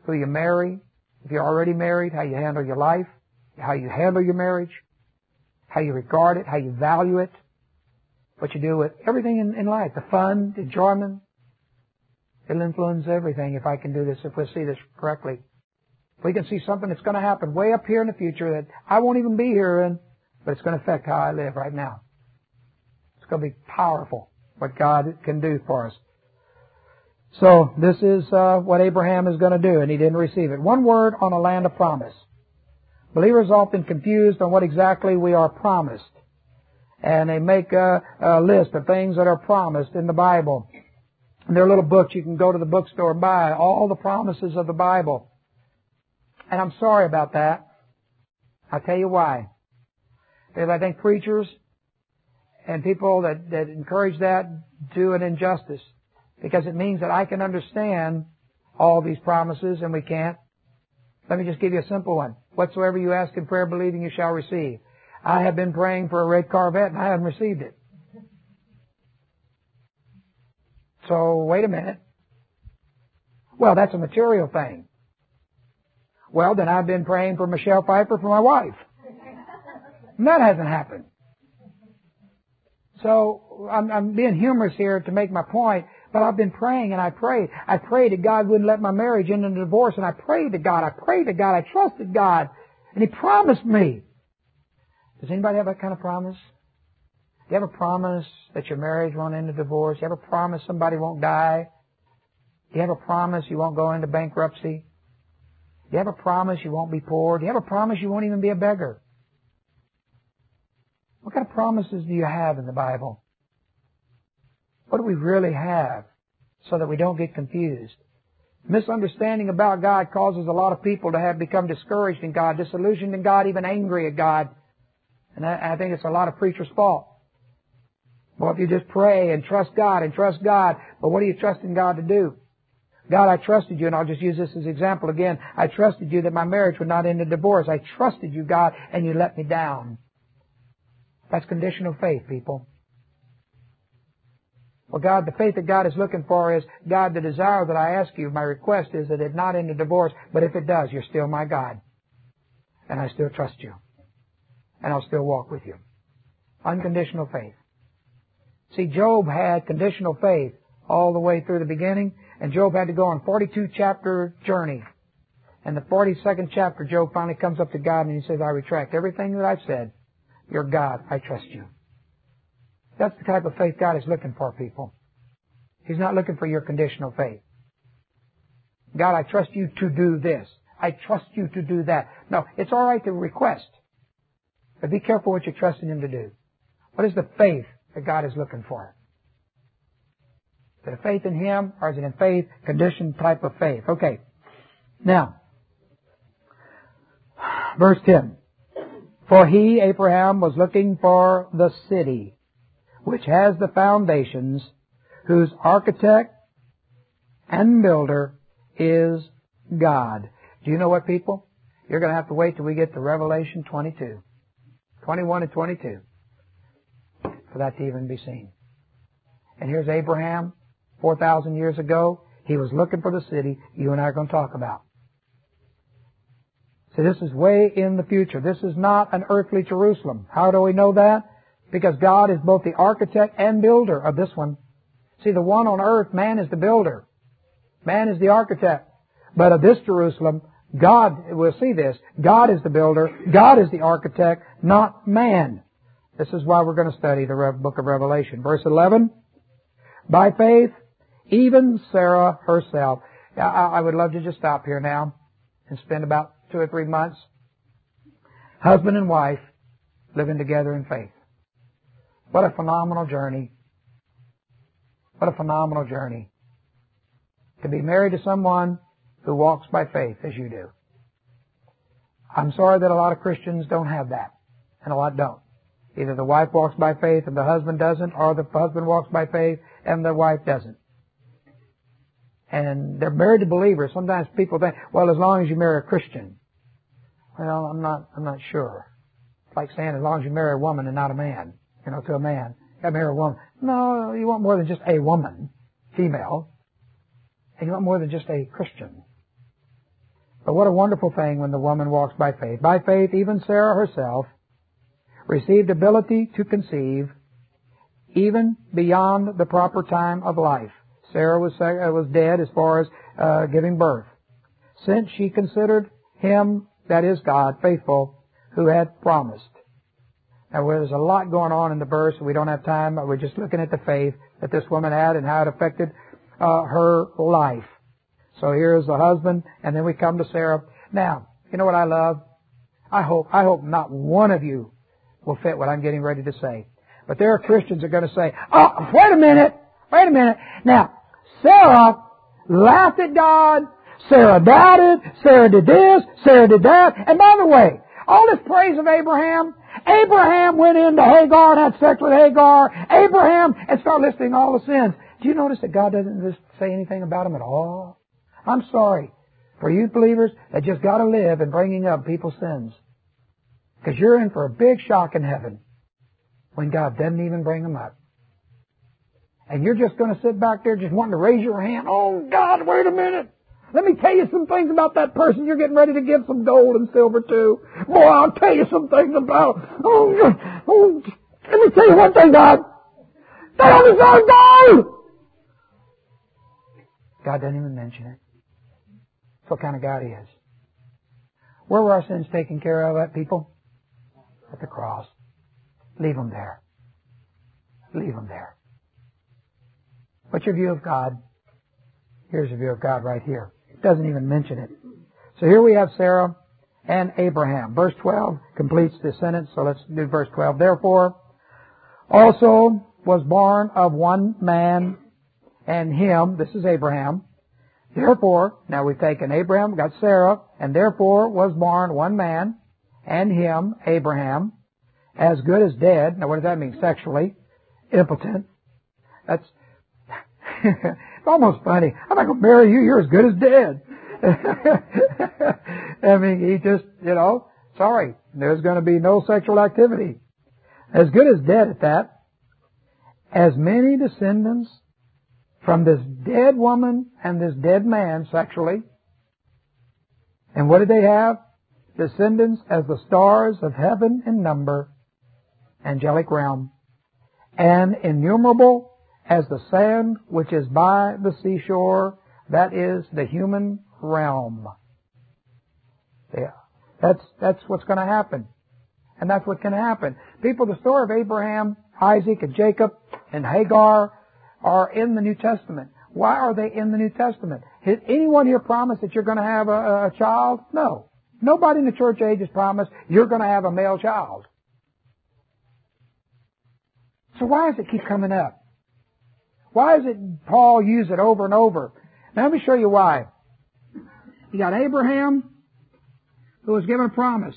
who you marry, if you're already married, how you handle your life, how you handle your marriage, how you regard it, how you value it, what you do with everything in, in life, the fun, the enjoyment. It'll influence everything if I can do this, if we see this correctly. If we can see something that's going to happen way up here in the future that I won't even be here in, but it's going to affect how I live right now. It's going to be powerful what God can do for us. So this is uh, what Abraham is going to do, and he didn't receive it. One word on a land of promise. Believers are often confused on what exactly we are promised. And they make a, a list of things that are promised in the Bible. And there are little books you can go to the bookstore and buy, all the promises of the Bible. And I'm sorry about that. I'll tell you why. Because I think preachers and people that, that encourage that do an injustice. Because it means that I can understand all these promises and we can't. Let me just give you a simple one. Whatsoever you ask in prayer, believing you shall receive. I have been praying for a red Corvette and I haven't received it. So, wait a minute. Well, that's a material thing. Well, then I've been praying for Michelle Pfeiffer for my wife. And that hasn't happened. So, I'm, I'm being humorous here to make my point, but I've been praying and I prayed. I prayed that God wouldn't let my marriage end in a divorce, and I prayed to God. I prayed to God. I trusted God. And He promised me. Does anybody have that kind of promise? Do you have a promise that your marriage won't end in divorce? Do you have a promise somebody won't die? Do you have a promise you won't go into bankruptcy? Do you have a promise you won't be poor? Do you have a promise you won't even be a beggar? What kind of promises do you have in the Bible? What do we really have so that we don't get confused? Misunderstanding about God causes a lot of people to have become discouraged in God, disillusioned in God, even angry at God. And I, I think it's a lot of preachers' fault. Well, if you just pray and trust God and trust God, but what are you trusting God to do? God, I trusted you, and I'll just use this as an example again. I trusted you that my marriage would not end in divorce. I trusted you, God, and you let me down. That's conditional faith, people. Well, God, the faith that God is looking for is, God, the desire that I ask you, my request is that it not end in divorce, but if it does, you're still my God. And I still trust you. And I'll still walk with you. Unconditional faith. See, Job had conditional faith all the way through the beginning, and Job had to go on a forty-two chapter journey. And the forty-second chapter, Job finally comes up to God and he says, I retract everything that I've said. You're God. I trust you. That's the type of faith God is looking for, people. He's not looking for your conditional faith. God, I trust you to do this. I trust you to do that. No, it's all right to request. But be careful what you're trusting Him to do. What is the faith that God is looking for? Is it a faith in Him, or is it a faith, conditioned type of faith? Okay. Now, verse ten. For he, Abraham, was looking for the city which has the foundations, whose architect and builder is God. Do you know what, people? You're going to have to wait till we get to Revelation twenty-two. twenty-one and twenty-two. For that to even be seen. And here's Abraham, four thousand years ago. He was looking for the city you and I are going to talk about. So this is way in the future. This is not an earthly Jerusalem. How do we know that? Because God is both the architect and builder of this one. See, the one on earth, man is the builder. Man is the architect. But of this Jerusalem, God, we'll see this, God is the builder, God is the architect, not man. This is why we're going to study the book of Revelation. Verse eleven, by faith, even Sarah herself. I would love to just stop here now and spend about two or three months, husband and wife, living together in faith. What a phenomenal journey. What a phenomenal journey. To be married to someone who walks by faith as you do. I'm sorry that a lot of Christians don't have that, and a lot don't. Either the wife walks by faith and the husband doesn't, or the husband walks by faith and the wife doesn't. And they're married to believers. Sometimes people think, well, as long as you marry a Christian. Well, I'm not, I'm not sure. It's like saying as long as you marry a woman and not a man, you know, to a man. You gotta marry a woman. No, you want more than just a woman, female. And you want more than just a Christian. But what a wonderful thing when the woman walks by faith. By faith, even Sarah herself received ability to conceive even beyond the proper time of life. Sarah was, uh, was dead as far as uh, giving birth, since she considered Him, that is God, faithful, who had promised. Now, there's a lot going on in the verse. We don't have time. We're just looking at the faith that this woman had and how it affected uh, her life. So here's the husband, and then we come to Sarah. Now, you know what I love? I hope, I hope not one of you will fit what I'm getting ready to say. But there are Christians that are going to say, oh, wait a minute, wait a minute. Now, Sarah laughed at God. Sarah doubted. Sarah did this. Sarah did that. And by the way, all this praise of Abraham, Abraham went into Hagar and had sex with Hagar. Abraham, and start listing all the sins. Do you notice that God doesn't just say anything about them at all? I'm sorry for you believers that just got to live in bringing up people's sins. Because you're in for a big shock in heaven when God doesn't even bring them up. And you're just going to sit back there just wanting to raise your hand. Oh, God, wait a minute. Let me tell you some things about that person you're getting ready to give some gold and silver to. Boy, I'll tell you some things about... Oh, oh, let me tell you one thing, God. They don't deserve gold! God doesn't even mention it. That's what kind of God He is. Where were our sins taken care of at, people? At the cross. Leave them there. Leave them there. What's your view of God? Here's your view of God right here. It doesn't even mention it. So here we have Sarah and Abraham. Verse twelve completes this sentence, so let's do verse twelve. Therefore, also was born of one man, and him, this is Abraham. Therefore, now we've taken Abraham, got Sarah, and therefore was born one man, and him, Abraham, as good as dead. Now what does that mean? Sexually impotent. That's it's almost funny. I'm not going to marry you. You're as good as dead. I mean, he just, you know, sorry. There's going to be no sexual activity. As good as dead at that. As many descendants from this dead woman and this dead man sexually. And what did they have? Descendants as the stars of heaven in number, angelic realm, and innumerable as the sand which is by the seashore, that is the human realm. Yeah. That's, that's what's going to happen. And that's what can happen. People, the story of Abraham, Isaac, and Jacob, and Hagar are in the New Testament. Why are they in the New Testament? Has anyone here promised that you're going to have a, a child? No. Nobody in the church age has promised you're going to have a male child. So why does it keep coming up? Why does it Paul use it over and over? Now let me show you why. You got Abraham, who was given a promise.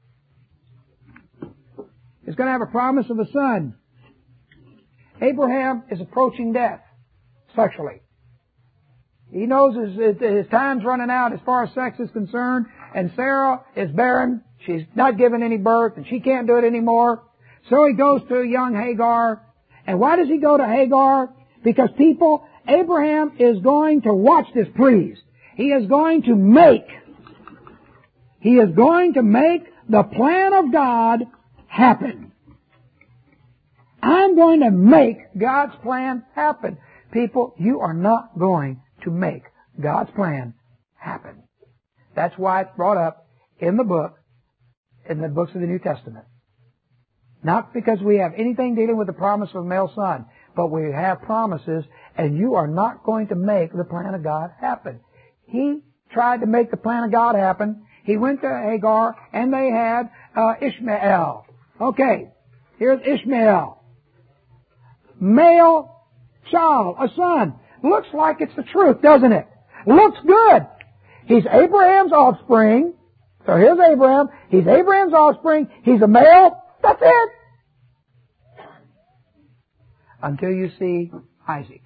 He's going to have a promise of a son. Abraham is approaching death sexually. He knows his, his time's running out as far as sex is concerned, and Sarah is barren. She's not given any birth, and she can't do it anymore. So he goes to young Hagar. And why does he go to Hagar? Because people, Abraham is going to, watch this please, he is going to make, he is going to make the plan of God happen. I'm going to make God's plan happen. People, you are not going to make God's plan happen. That's why it's brought up in the book, in the books of the New Testament. Not because we have anything dealing with the promise of a male son, but we have promises, and you are not going to make the plan of God happen. He tried to make the plan of God happen. He went to Hagar, and they had uh, Ishmael. Okay, here's Ishmael. Male child, a son. Looks like it's the truth, doesn't it? Looks good. He's Abraham's offspring. So here's Abraham. He's Abraham's offspring. He's a male. That's it. Until you see Isaac.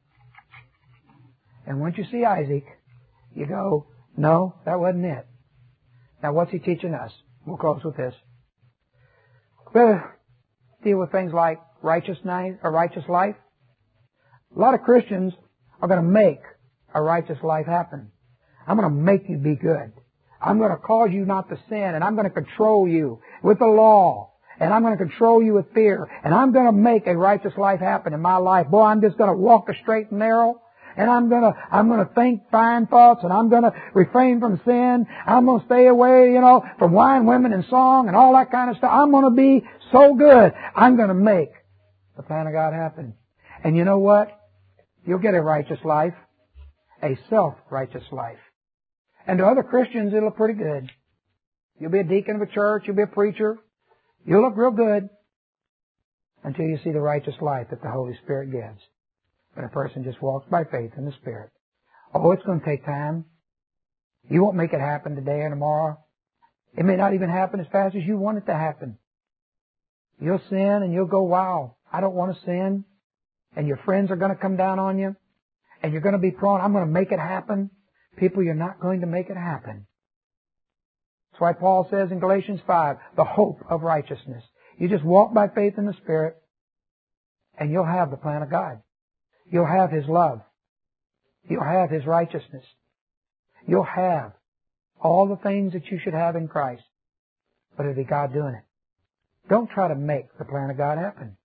And once you see Isaac, you go, no, that wasn't it. Now what's he teaching us? We'll close with this. We'll deal with things like righteous night, a righteous life. A lot of Christians are going to make a righteous life happen. I'm going to make you be good. I'm going to cause you not to sin, and I'm going to control you with the law, and I'm going to control you with fear, and I'm going to make a righteous life happen in my life. Boy, I'm just going to walk the straight and narrow, and I'm going to, I'm going to think fine thoughts, and I'm going to refrain from sin. I'm going to stay away, you know, from wine, women, and song, and all that kind of stuff. I'm going to be so good. I'm going to make the plan of God happen. And you know what? You'll get a righteous life, a self-righteous life. And to other Christians, it'll look pretty good. You'll be a deacon of a church, you'll be a preacher, you'll look real good until you see the righteous life that the Holy Spirit gives. When a person just walks by faith in the Spirit. Oh, it's going to take time. You won't make it happen today or tomorrow. It may not even happen as fast as you want it to happen. You'll sin and you'll go, wow, I don't want to sin. And your friends are going to come down on you. And you're going to be prone, I'm going to make it happen. People, you're not going to make it happen. That's why Paul says in Galatians five, the hope of righteousness. You just walk by faith in the Spirit and you'll have the plan of God. You'll have His love. You'll have His righteousness. You'll have all the things that you should have in Christ. But it'll be God doing it. Don't try to make the plan of God happen.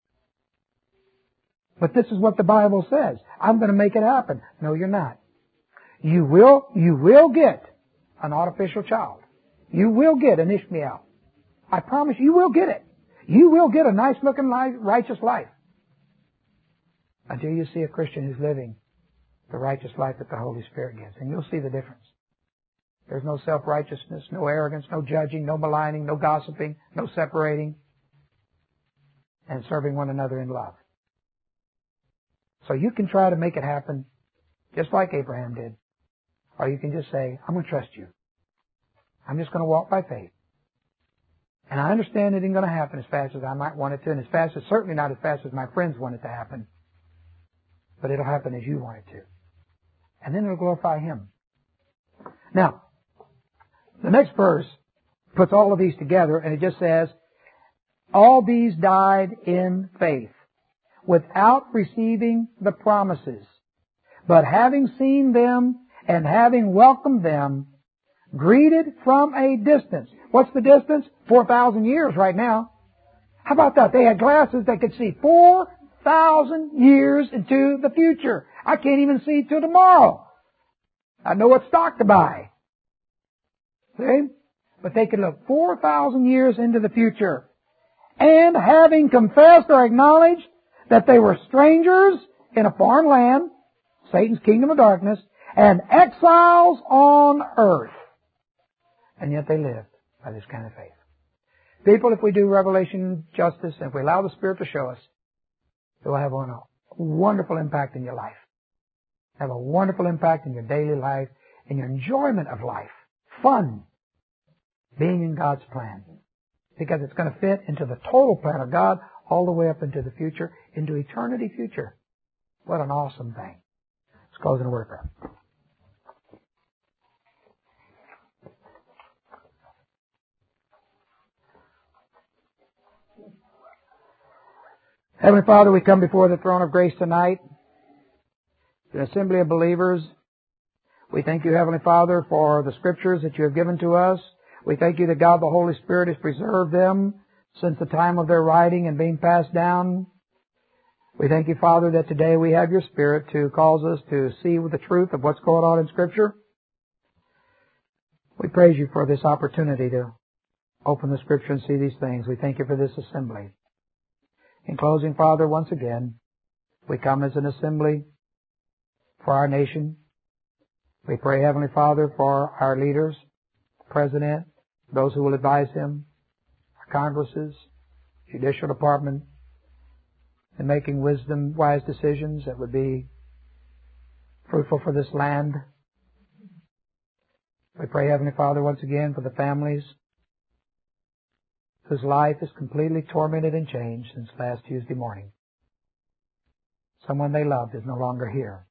But this is what the Bible says. I'm going to make it happen. No, you're not. You will, you will get an artificial child. You will get an Ishmael. I promise you will get it. You will get a nice looking life, righteous life. Until you see a Christian who's living the righteous life that the Holy Spirit gives. And you'll see the difference. There's no self-righteousness, no arrogance, no judging, no maligning, no gossiping, no separating, and serving one another in love. So you can try to make it happen just like Abraham did. Or you can just say, I'm going to trust you. I'm just going to walk by faith. And I understand it ain't going to happen as fast as I might want it to, and as fast as, certainly not as fast as my friends want it to happen. But it'll happen as you want it to. And then it'll glorify Him. Now, the next verse puts all of these together, and it just says, all these died in faith, without receiving the promises, but having seen them and having welcomed them, greeted from a distance. What's the distance? four thousand years right now. How about that? They had glasses that could see four thousand years into the future. I can't even see till tomorrow. I know what stock to buy. See? But they could look four thousand years into the future. And having confessed or acknowledged that they were strangers in a foreign land, Satan's kingdom of darkness, and exiles on earth. And yet they lived by this kind of faith. People, if we do revelation justice, and if we allow the Spirit to show us, it will have a wonderful impact in your life. Have a wonderful impact in your daily life, in your enjoyment of life. Fun. Being in God's plan. Because it's going to fit into the total plan of God all the way up into the future, into eternity future. What an awesome thing. Let's close in a word of prayer. Heavenly Father, we come before the throne of grace tonight, an assembly of believers. We thank you, Heavenly Father, for the Scriptures that you have given to us. We thank you that God the Holy Spirit has preserved them since the time of their writing and being passed down. We thank you, Father, that today we have your Spirit to cause us to see with the truth of what's going on in Scripture. We praise you for this opportunity to open the Scripture and see these things. We thank you for this assembly. In closing, Father, once again, we come as an assembly for our nation. We pray, Heavenly Father, for our leaders, President, those who will advise him, our Congresses, Judicial Department, in making wisdom, wise decisions that would be fruitful for this land. We pray, Heavenly Father, once again for the families whose life is completely tormented and changed since last Tuesday morning. Someone they loved is no longer here.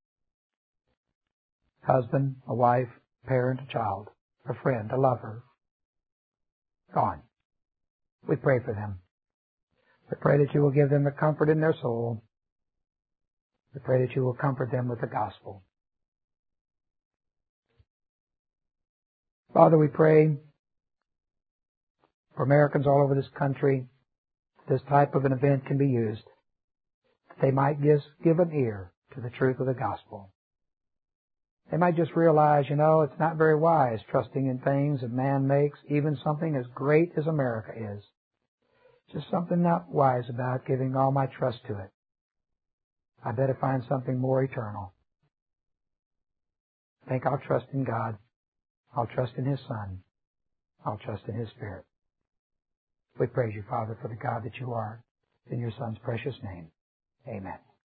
Husband, a wife, parent, a child, a friend, a lover, gone. We pray for them. We pray that you will give them the comfort in their soul. We pray that you will comfort them with the gospel. Father, we pray for Americans all over this country, this type of an event can be used. They might just give an ear to the truth of the gospel. They might just realize, you know, it's not very wise trusting in things that man makes, even something as great as America is. Just something not wise about giving all my trust to it. I better find something more eternal. I think I'll trust in God. I'll trust in His Son. I'll trust in His Spirit. We praise you, Father, for the God that you are. In your Son's precious name. Amen.